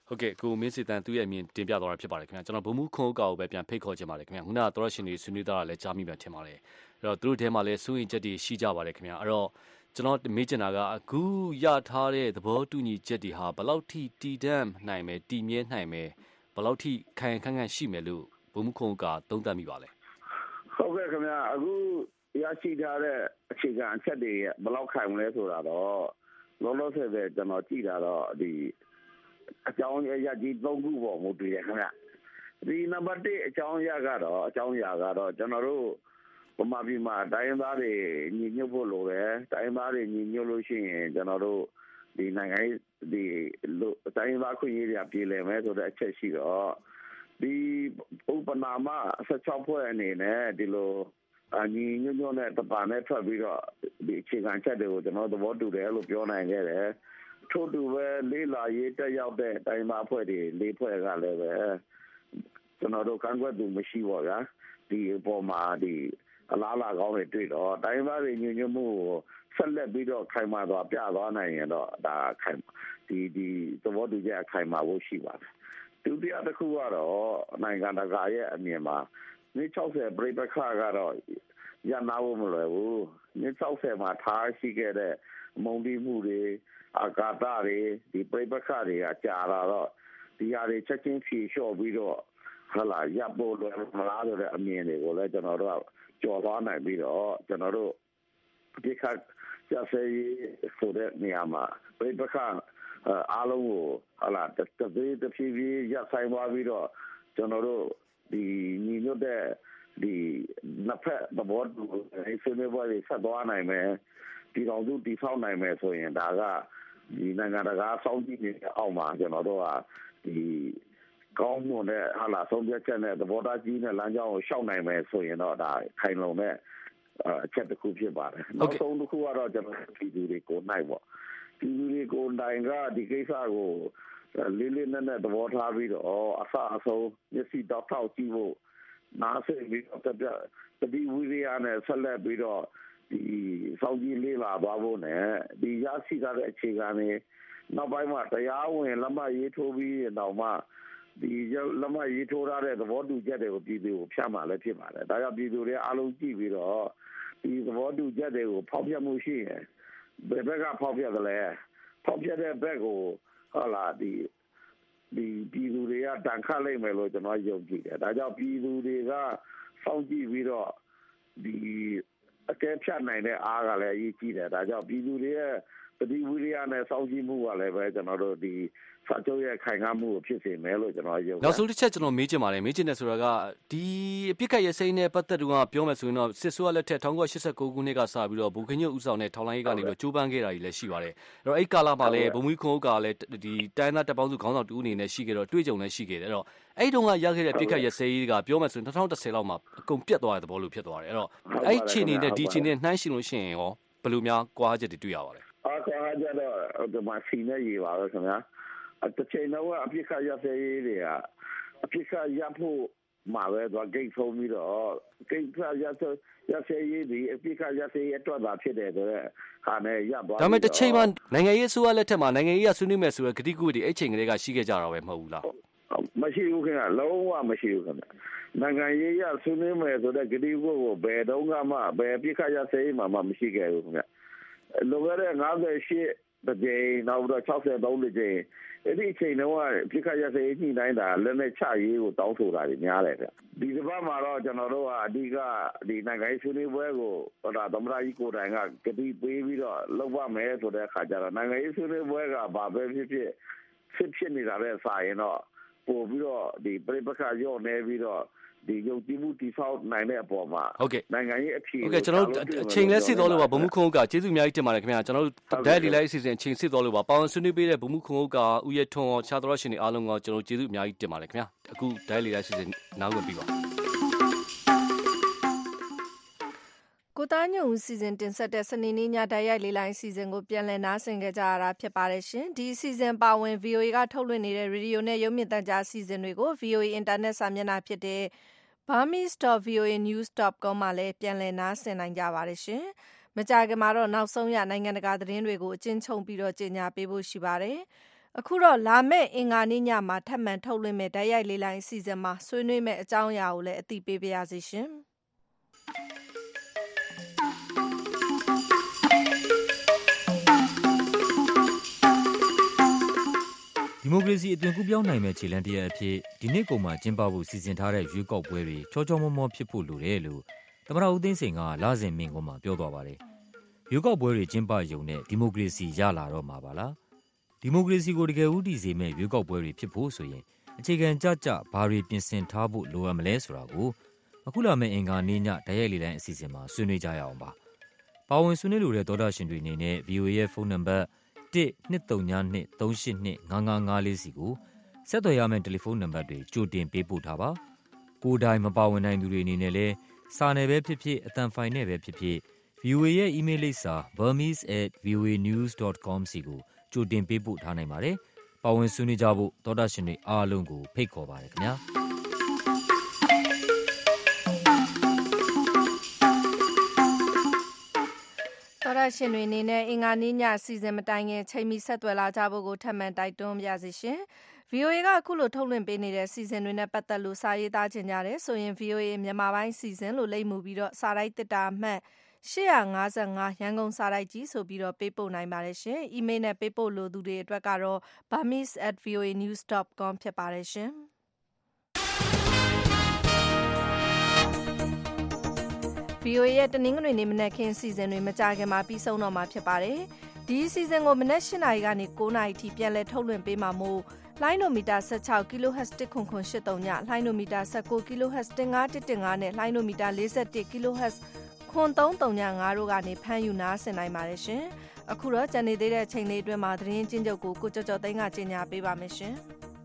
ဟုတ်ကဲ့ကိုမင်းစီတန်သူ့ရဲ့အမြင်တင်ပြသွားတာဖြစ်ပါတယ်ခင်ဗျာကျွန်တော်ဘုံမှုခွန်ဥက္ကာကိုပဲပြန်ဖိတ်ခေါ်ချင်ပါတယ်ခင်ဗျာခုနကသောရရှင်တွေဆွေးနွေးတာလည်းကြားမိမှထင်ပါတယ်အဲ့တော့သူတို့ထဲမှာလည်းစိုးရင်ချက်တွေရှိကြပါတယ်ခင်ဗျာအဲ့တော့ကျွန်တော်မေးချင်တာကအခုရထားတဲ့သဘောတူညီချက်တွေဟာဘယ်လောက်ထိတည်တံ့နိုင်မယ်တည်မြဲနိုင်မယ်ဘယ်လောက်ထိခိုင်ခန့်ခန့်ရှိမယ်လို့ဘုံမှုခွန်ဥက္ကာသုံးသပ်မိပါလဲဟုတ်ကဲ့ခင်ဗျာအခုရရှိထားတဲ့အခြေခံအချက်တွေဘယ်လောက်ခိုင်မလဲဆိုတာတော့လောလောဆယ်ပဲကျွန်တော်ကြည့်တာတော့ဒီအကြောင်းအရာကြီးသုံးခုပေါ်မူတည်တယ်ခင်ဗျဒီနံပါတ်တစ်အကြောင်းအရာကတော့အကြောင်းအရာကတော့ကျွန်တော်တို့ဗမာပြည်မှာတိုင်းသားတွေညီညွတ်ဖို့လိုတယ်တိုင်းသားတွေညီညွတ်လို့ရှိရင်ကျွန်တော်တို့ဒီနိုင်ငံဒီတိုင်းသားခွင့်ရရပြည်လည်မယ်ဆိုတဲ့အချက်ရှိတော့ဒီဥပနာမ၁၆ဖွဲ့အနေနဲ့ဒီလိုအညီညွတ်ညွတ်နဲ့တပါနဲ့ထွက်ပြီးတော့ဒီအခြေခံချက်တွေကိုကျွန်တော်သဘောတူတယ်လို့ပြောနိုင်ခဲ့တယ်ထို့တူပဲလေးလာရေးတက်ရောက်တဲ့တိုင်းသားဖွဲ့တွေလေးဖွဲ့ကလည်းပဲကျွန်တော်တို့ကန့်ကွက်သူမရှိပါဗျာဒီအပေါ်မှာဒီအလားအလာကောင်းတွေတွေ့တော့တိုင်းသားတွေညွညွတ်မှုကိုဆက်လက်ပြီးတော့ခိုင်မာသွားပြသွားနိုင်ရင်တော့ဒါခိုင်ဒီဒီသဘောတူချက်ခိုင်မာဖို့ရှိပါတယ်ဒုတိယတစ်ခုကတော့နိုင်ငံတကာရဲ့အမြင်မှာနှစ်၆၀ပြိပခါကတော့ရနာဖို့မလွယ်ဘူးနှစ်၆၀မှာထားရှိခဲ့တဲ့မုံတီးမှုတွေအာကာသတွေဒီပြိပခါတွေကကြာလာတော့ဒီဟာတွေချက်ချင်းဖြေလျှော့ပြီးတော့ဟာလာရပ်ဖို့လွယ်မလားဆိုတဲ့အမြင်တွေကိုလည်းကျွန်တော်တို့ကြော်သွားနိုင်ပြီးတော့ကျွန်တော်တို့ဒီခါကျဆဲဆိုတဲ့နေရာမှာပြိပခါအားလုံးကိုဟာလာတသေးတဖြည်းဖြည်းရပ်ဆိုင်သွားပြီးတော့ကျွန်တော်တို့ဒီညီညွတ်တဲ့ဒီနှစ်ဖက်သဘောတူဆွေးနွေးပွဲတွေဆက်သွားနိုင်မယ်ဒီတော်သူတည်ဆောက်နိုင်မယ်ဆိုရင်ဒါကဒီနိုင်ငံတကာစောင့်ကြည့်နေတဲ့အောက်မှာကျွန်တော်တို့ကဒီကောင်းမွန်တဲ့ဟာလာဆုံးဖြတ်ချက်နဲ့သဘောထားကြီးနဲ့လမ်းကြောင်းကိုရှောက်နိုင်မယ်ဆိုရင်တော့ဒါခိုင်လုံတဲ့အချက်တစ်ခုဖြစ်ပါတယ်နောက်ဆုံးတစ်ခုကတော့ကျွန်တော်ပြည်သူတွေကိုနိုင်ပေါ့ပြည်သူတွေကိုနိုင်ကဒီကိစ္စကိုလေးလေးနက်နက်သဘောထားပြီးတော့အဆအဆုံးမျက်စိတောက်ထောက်ကြည့်ဖို့နားဆင်ပြီးတော့တတိဝိရိယနဲ့ဆက်လက်ပြီးတော့ဒီစောင့်ကြည့်လေးလာသွားဖို့နဲ့ဒီရရှိထားတဲ့အခြေခံတွေနောက်ပိုင်းမှာတရားဝင်လက်မှတ်ရေးထိုးပြီးတော့မှဒီလက်မှတ်ရေးထိုးထားတဲ့သဘောတူချက်တွေကိုပြည်သူကိုဖြတ်မှလည်းဖြစ်ပါတယ်ဒါကြောင့်ပြည်သူတွေအားလုံးကြည့်ပြီးတော့ဒီသဘောတူချက်တွေကိုဖောက်ပြမှုရှိရင်ဘယ်ဘက်ကဖောက်ပြတယ်လဲဖောက်ပြတဲ့ဘက်ကိုဟုတ်လားဒီဒီပြည်သူတွေကတန်ခတ်လိုက်မယ်လို့ကျွန်တော်ယုံကြည်တယ်ဒါကြောင့်ပြည်သူတွေကစောင့်ကြည့်ပြီးတော့ဒီအကဲဖြတ်နိုင်တဲ့အားကလည်းအရေးကြီးတယ်ဒါကြောင့်ပြည်သူတွေရဲ့ပฏิဝိရိယနဲ့စောင့်ကြည့်မှုကလည်းပဲကျွန်တော်တို့ဒီစာချုပ်ရဲ့ခိုင်ခံ့မှုကိုဖြစ်စေမယ်လို့ကျွန်တော်ယုံတယ်နောက်ဆုံးတစ်ချက်ကျွန်တော်မေးချင်ပါတယ်မေးချင်တယ်ဆိုတာကဒီအပြစ်ခတ်ရစိမ့်နဲ့ပတ်သက်တူကပြောမယ်ဆိုရင်တော့စစ်ဆိုးကလက်ထက်၁၉၈၉ခုနှစ်ကစပြီးတော့ဘူခညုတ်ဦးဆောင်တဲ့ထောင်လိုင်းရေးကနေပြီးတော့ကြိုးပမ်းခဲ့တာကြီးလည်းရှိပါတယ်အဲ့တော့အဲ့ကာလမှာလည်းဘုံမီခွန်ဥက္ကာလည်းဒီတိုင်းသားတပ်ပေါင်းစုခေါင်းဆောင်တူအနေနဲ့ရှိခဲ့တော့တွေ့ကြုံလည်းရှိခဲ့တယ်အဲ့တော့အဲ့တုန်းကရခဲ့တဲ့ပြစ်ခတ်ရစိမ့်ကပြောမယ်ဆိုရင်၂၀၁၀လောက်မှာအကုန်ပြတ်သွားတဲ့သဘောလိုဖြစ်သွားတယ်အဲ့တော့အဲ့ခြေအနေနဲ့ဒီခြေအနေနဲ့နှိုင်းရှင်လို့ရှိရင်ရောဘယ်လိုများကွာချက်တွေတွေ့ရပါလဲအားကွာကြတော့ဒီမှာစီနေရေးပါပဲခင်ဗျာအတချိန်တော့အပြစ်ခတ်ရစေးတွေကအပြစ်ခတ်ရဖို့မှာပဲတော့ဂိတ်ဆုံးပြီးတော့ဂိတ်ခတ်ရစေးရစေးဒီအပြစ်ခတ်ရစေးအတွက်သာဖြစ်တယ်ဆိုတော့ဟာနဲ့ရပ်သွားဒါပေမဲ့တစ်ချိန်မှနိုင်ငံရေးအစိုးရလက်ထက်မှာနိုင်ငံရေးကဆွေးနွေးမယ်ဆိုတော့ဂတိကူတွေအဲ့ချိန်ကလေးကရှိခဲ့ကြတာပဲမဟုတ်ဘူးလားမရှိဘူးခင်ဗျာလုံးဝမရှိဘူးခင်ဗျာနိုင်ငံရေးရဆွေးနွေးမယ်ဆိုတော့ဂတိကူကိုဘယ်တော့မှဘယ်အပြစ်ခတ်ရစေးမှမရှိခဲ့ဘူးခင်ဗျာလွန်ခဲ့တဲ့၅၈တကြိမ်နောက်တော့၆၃ကြိမ်အဲ့ဒီအချိန်တုန်းကပြစ်ခတ်ရစေးညှိနှိုင်းတာလက်နဲ့ချရေးကိုတောင်းဆိုတာတွေများတယ်ဗျဒီတစ်ပတ်မှာတော့ကျွန်တော်တို့ကအဓိကဒီနိုင်ငံရေးဆွေးနွေးပွဲကိုဟောတာသမ္မတကြီးကိုယ်တိုင်ကကတိပေးပြီးတော့လုပ်ပါမယ်ဆိုတဲ့အခါကျတော့နိုင်ငံရေးဆွေးနွေးပွဲကဘာပဲဖြစ်ဖြစ်ဖြစ်ဖြစ်နေတာပဲစာရင်တော့ပို့ပြီးတော့ဒီပြိပခါရော့နေပြီးတော့ဒီယုံကြည်မှုတိဆောက်နိုင်တဲ့အပေါ်မှာနိုင်ငံရေးအဖြေဟုတ်ကဲ့ကျွန်တော်အချိန်လဲစစ်တော်လို့ပါဘုံမှုခုံဥက္ကာကျေးဇူးအများကြီးတင်ပါတယ်ခင်ဗျာကျွန်တော်တို့ဒိုင်လီလိုက်အစီအစဉ်အချိန်စစ်တော်လို့ပါပေါင်းဆွေးနွေးပေးတဲ့ဘုံမှုခုံဥက္ကာဦးရထွန်းရောခြားတော်ရှင်တွေအားလုံးကကျွန်တော်ကျေးဇူးအများကြီးတင်ပါတယ်ခင်ဗျာအခုဒိုင်လီလိုက်အစီအစဉ်နားဝင်ပြီးပါကိုသားညုံစီစဉ်တင်ဆက်တဲ့စနေနေ့ညတိုက်ရိုက်လေးလိုင်းစီစဉ်ကိုပြန်လည်နားဆင်ကြကြရတာဖြစ်ပါတယ်ရှင်ဒီစီစဉ်ပါဝင် ဗီအိုအေ ကထုတ်လွှင့်နေတဲ့ရေဒီယိုနဲ့ရုပ်မြင်သံကြားစီစဉ်တွေကို ဗီအိုအေ အင်တာနက်စာမျက်နှာဖြစ်တဲ့ burmese dot v o a news dot com မှာလည်းပြန်လည်နားဆင်နိုင်ကြပါတယ်ရှင်မကြာခင်မှာတော့နောက်ဆုံးရနိုင်ငံတကာသတင်းတွေကိုအကျဉ်းချုပ်ပြီးတော့ကြေညာပေးဖို့ရှိပါတယ်အခုတော့လာမယ့်အင်္ဂါနေ့ညမှာထပ်မံထုတ်လွှင့်မဲ့ဓာတ်ရိုက်လေးလိုင်းအစီအစဉ်မှာဆွေးနွေးမဲ့အကြောင်းအရာကိုလည်းအသိပေးပါရစေရှင်။ဒီမိုကရေစီအသွင်ကူးပြောင်းနိုင်မဲ့ခြေလှမ်းတစ်ရပ်အဖြစ်ဒီနှစ်ကုန်မှာကျင်းပဖို့စီစဉ်ထားတဲ့ရွေးကောက်ပွဲတွေချောချောမောမောဖြစ်ဖို့လိုတယ်လို့သမ္မတဦးသိန်းစိန်ကလစဉ်မိန့်ခွန်းမှာပြောသွားပါတယ်။ရွေးကောက်ပွဲတွေကျင်းပရုံနဲ့ဒီမိုကရေစီရလာတော့မှာပါလား။ဒီမိုကရေစီကိုတကယ်ဦးတည်စေမဲ့ရွေးကောက်ပွဲတွေဖြစ်ဖို့ဆိုရင်အခြေခံကြကြဘာတွေပြင်ဆင်ထားဖို့လိုအပ်မလဲဆိုတာကိုအခုလာမယ့်အင်္ဂါနေ့ညဓာတ်ရိုက်လေးတိုင်းအစီအစဉ်မှာဆွေးနွေးကြရအောင်ပါ။ပါဝင်ဆွေးနွေးလိုတဲ့သောတာရှင်တွေအနေနဲ့ ဗီအိုအေ ရဲ့ဖုန်းနံပါတ်တစ်နှစ်သုံးညနှစ်သုံးရှစ်နှစ်ငါးငါးငါးလေးစီကိုဆက်သွယ်ရမယ့်တယ်လီဖုန်းနံပါတ်တွေကြိုတင်ပေးပို့ထားပါကိုယ်တိုင်မပါဝင်နိုင်သူတွေအနေနဲ့လည်းစာနယ်ပဲဖြစ်ဖြစ်အသံဖိုင်နဲ့ပဲဖြစ်ဖြစ် ဗီအိုအေ ရဲ့အီးမေးလ်လိပ်စာ burmese at voanews dot com စီကိုကြိုတင်ပေးပို့ထားနိုင်ပါတယ်ပါဝင်ဆွေးနွေးကြဖို့သောတာရှင်တွေအားလုံးကိုဖိတ်ခေါ်ပါတယ်ခင်ဗျာသောရရှင်တွေအနေနဲ့အင်္ဂါနေ့ညအစီအစဉ်မတိုင်ခင်ချိန်မီဆက်သွယ်လာကြဖို့ကိုထပ်မံတိုက်တွန်းပါရစေရှင်။ ဗွီအိုအေကအခုလိုထုတ်လွှင့်ပေးနေတဲ့စီစဉ်တွေနဲ့ပတ်သက်လို့စာရေးသားခြင်းကြတယ်ဆိုရင် ဗီအိုအေမြန်မာပိုင်းစီစဉ်လို့လိပ်မူပြီးတော့စာရိုက်တစ်တာအမှတ်ရှစ်၅၅ရန်ကုန်စာရိုက်ကြီးဆိုပြီးတော့ပေးပို့နိုင်ပါတယ်ရှင်။အီးမေးလ်နဲ့ပေးပို့လိုသူတွေအတွက်ကတော့ burmese at voanews dot com ဖြစ်ပါတယ်ရှင်။ဗီအိုအေရဲ့တနင်္ဂနွေနေ့မနက်ခင်းစီစဉ်တွေမကြာခင်မှာပြီးဆုံးတော့မှာဖြစ်ပါတယ်။ဒီစီစဉ်ကိုမနက်၈နာရီကနေ၉နာရီထိပြန်လည်ထုတ်လွှင့်ပေးမှာမို့လှိုင်းနိုမီတာ၁၆ kilohertz တစ်ခွန်ခွန်၈၃ညလှိုင်းနိုမီတာ၁၉ kilohertz တစ်ငါးတစ်တစ်ငါးနဲ့လှိုင်းနိုမီတာ၄၁ kilohertz ခွန်၃၃ည၅တို့ကနေဖမ်းယူနားဆင်နိုင်ပါတယ်ရှင်။အခုတော့ကြံနေသေးတဲ့ချိန်လေးအတွင်းမှာသတင်းချင်းချုပ်ကိုကိုကျော်ကျော်သိန်းကကြေညာပေးပါမယ်ရှင်။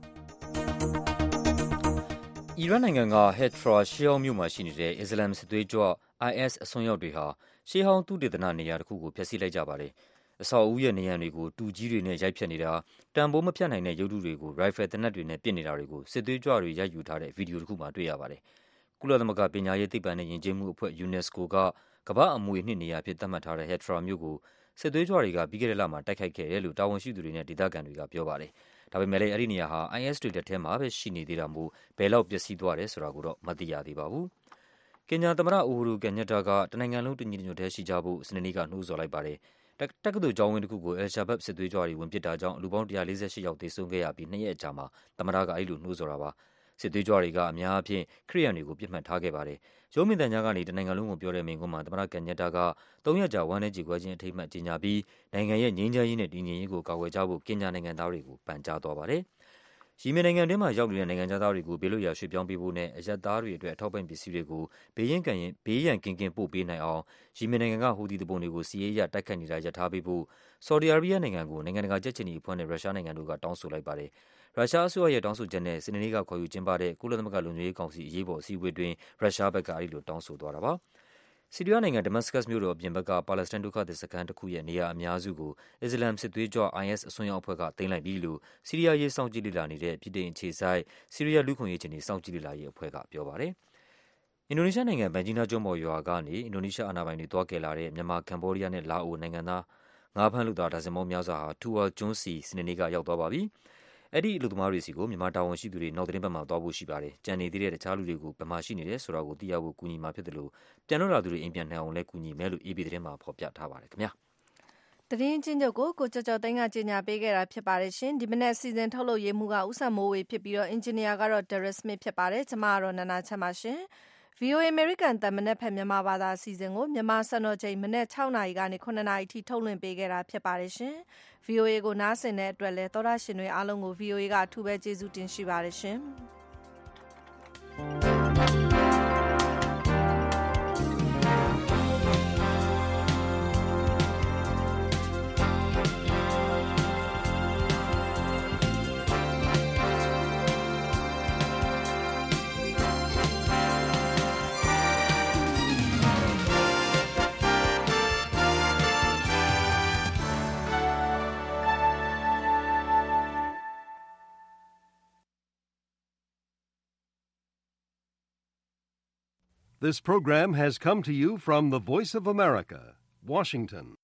အီရန်နိုင်ငံကဟက်ထရာရှေးဟောင်းမြို့မှာရှိနေတဲ့အစ္စလာမ်စစ်သွေးကြွ အိုင်အက်စ် အစွန်းရောက်တွေဟာရှေးဟောင်းသုတေသနနေရာတစ်ခုကိုဖျက်ဆီးလိုက်ကြပါတယ်။အဆောက်အဦရဲ့နေရာတွေကိုတူကြီးတွေနဲ့ရိုက်ဖျက်နေတာတန်ဖိုးမဖြတ်နိုင်တဲ့ရုပ်တုတွေကိုရိုင်ဖယ်သေနတ်တွေနဲ့ပစ်နေတာတွေကိုစစ်သွေးကြွတွေရိုက်ယူထားတဲ့ဗီဒီယိုတစ်ခုမှတွေ့ရပါတယ်။ကုလသမဂ္ဂပညာရေးသိပ္ပံနဲ့ယဉ်ကျေးမှုအဖွဲ့ ယူနက်စကိုကကမ္ဘာ့အမွေအနှစ်နေရာဖြစ်သတ်မှတ်ထားတဲ့ဟက်ထရာမြို့ကိုစစ်သွေးကြွတွေကပြီးခဲ့တဲ့လမှာတိုက်ခိုက်ခဲ့တယ်လို့တာဝန်ရှိသူတွေနဲ့ဒေသခံတွေကပြောပါတယ်။ဒါပေမဲ့လည်းအဲ့ဒီနေရာဟာ အိုင်အက်စ် တွေလက်ထဲမှာပဲရှိနေသေးတာမို့ဘယ်လောက်ပျက်စီးသွားတယ်ဆိုတာကိုတော့မသိရသေးပါဘူး။ကင်ညာသမ္မတအိုဟူရူကန်ညက်တာကတနိုင်ငံလုံးတညီတညွတ်တည်းရှိကြဖို့စနေနေ့ကနှိုးဆော်လိုက်ပါတယ်။တက္ကသိုလ်ကျောင်းဝင်းတစ်ခုကိုအယ်ရှာဘတ်စစ်သွေးကြွတွေဝင်ပစ်တာကြောင့်လူပေါင်းone hundred forty-eightယောက်သေဆုံးခဲ့ရပြီးနှစ်ရက်အကြာမှာသမ္မတကအဲ့လိုနှိုးဆော်တာပါ။စစ်သွေးကြွတွေကအများအပြားခရစ်ယာန်တွေကိုပြစ်မှတ်ထားခဲ့ပါတယ်။ရုံးမြင့်တန်ကြားကနေတနိုင်ငံလုံးကိုပြောတဲ့မိန့်ခွန်းမှာသမ္မတကန်ညက်တာကသုံးရက်ကြာဝမ်းနည်းကြေကွဲခြင်းအထိမ်းအမှတ်ကြေညာပြီးနိုင်ငံရဲ့ငြိမ်းချမ်းရေးနဲ့တည်ငြိမ်ရေးကိုကာကွယ်ကြဖို့ကင်ညာနိုင်ငံသားတွေကိုပန်ကြားသွားပါတယ်။ယီမင်နိုင်ငံတွင်းမှာရောက်နေတဲ့နိုင်ငံသားတွေကိုဘေးလွတ်ရာရွှေ့ပြောင်းပေးဖို့နဲ့အရပ်သားတွေအတွက်အထောက်ပံ့ပစ္စည်းတွေကိုဘေးရန်ကန်ရင်ဘေးရန်ကင်းကင်းပို့ပေးနိုင်အောင်ယီမင်နိုင်ငံကဟူသီသူပုန်တွေကိုစီးရေးရတိုက်ခတ်နေတာရပ်ထားပေးဖို့ဆော်ဒီအာရေဗျနိုင်ငံကိုနိုင်ငံတကာကြက်ချင်နီအဖွဲ့နဲ့ရုရှားနိုင်ငံတို့ကတောင်းဆိုလိုက်ပါတယ်။ရုရှားအစိုးရရဲ့တောင်းဆိုချက်နဲ့စနေနေ့ကခေါ်ယူကျင်းပတဲ့ကုလသမဂ္ဂလုံခြုံရေးကောင်စီအရေးပေါ်အစည်းအဝေးတွင်ရုရှားဘက်ကအဲဒီလိုတောင်းဆိုသွားတာပါ။ဆီးရီးယားနိုင်ငံဒမတ်စကတ်မြို့တော်အပြင်ဘက်ကပါလက်စတိုင်းဒုက္ခသည်စခန်းတစ်ခုရဲ့နေရာအများစုကိုအစ္စလာမ်စစ်သွေးကြွ အိုင်အက်စ် အစွန်းရောက်အဖွဲ့ကသိမ်းလိုက်ပြီလို့ဆီးရီးယားရေးစောင့်ကြည့်လေ့လာနေတဲ့ပြည်ထောင်အခြေစိုက်ဆီးရီးယားလူ့ခွင့်ရေးခြေနေစောင့်ကြည့်လေ့လာရေးအဖွဲ့ကပြောပါတယ်။အင်ဒိုနီးရှားနိုင်ငံဘန်ဂျီနာကျွန်းပေါ်ရွာကနေအင်ဒိုနီးရှားအာဏာပိုင်တွေတွားကယ်လာတဲ့မြန်မာကမ္ဘောဒီးယားနဲ့လာအိုနိုင်ငံသားငါးဖမ်းလူသားဒါဇင်ပေါင်းများစွာဟာထူဝါကျွန်းစီစနေနေ့ကရောက်သွားပါပြီ။အဲ့ဒီလူသမားတွေစီကိုမြန်မာတာဝန်ရှိသူတွေနောက်သတင်းပတ်မှာသွားဖို့ရှိပါတယ်။ကြံနေသေးတဲ့တခြားလူတွေကိုဘယ်မှာရှိနေတယ်ဆိုတာကိုသိရဖို့ကူညီမှာဖြစ်တယ်လို့ပြန်လွတ်လာသူတွေအိမ်ပြန်နိုင်အောင်လည်းကူညီမယ်လို့ အေးဘီ သတင်းမှာဖော်ပြထားပါတယ်ခင်ဗျာ။သတင်းချင်းချုပ်ကိုကိုကျော်ကျော်သိန်းကကြေညာပေးခဲ့တာဖြစ်ပါတယ်ရှင်။ဒီမနေ့စီစဉ်ထုတ်လုပ်ရေးမှုကဦးဆန်မိုးဝေဖြစ်ပြီးတော့အင်ဂျင်နီယာကတော့ Derek Smith ဖြစ်ပါတယ်။ကျွန်မကတော့နန္ဒာချမ်းပါရှင်။ ဗီအိုအေ American တမနက်ဖက်မြန်မာဘာသာအစီအစဉ်ကိုမြန်မာစံတော်ချိန်မနေ့၆နာရီကနေခုနှစ်နာရီထိထုတ်လွှင့်ပေးခဲ့တာဖြစ်ပါတယ်ရှင်။ ဗီအိုအေကိုနားဆင်တဲ့အတွက်လည်းသောရရှင်တွေအားလုံးကို ဗီအိုအေကအထူးပဲကျေးဇူးတင်ရှိပါတယ်ရှင်။ This program has come to you from the Voice of America, Washington.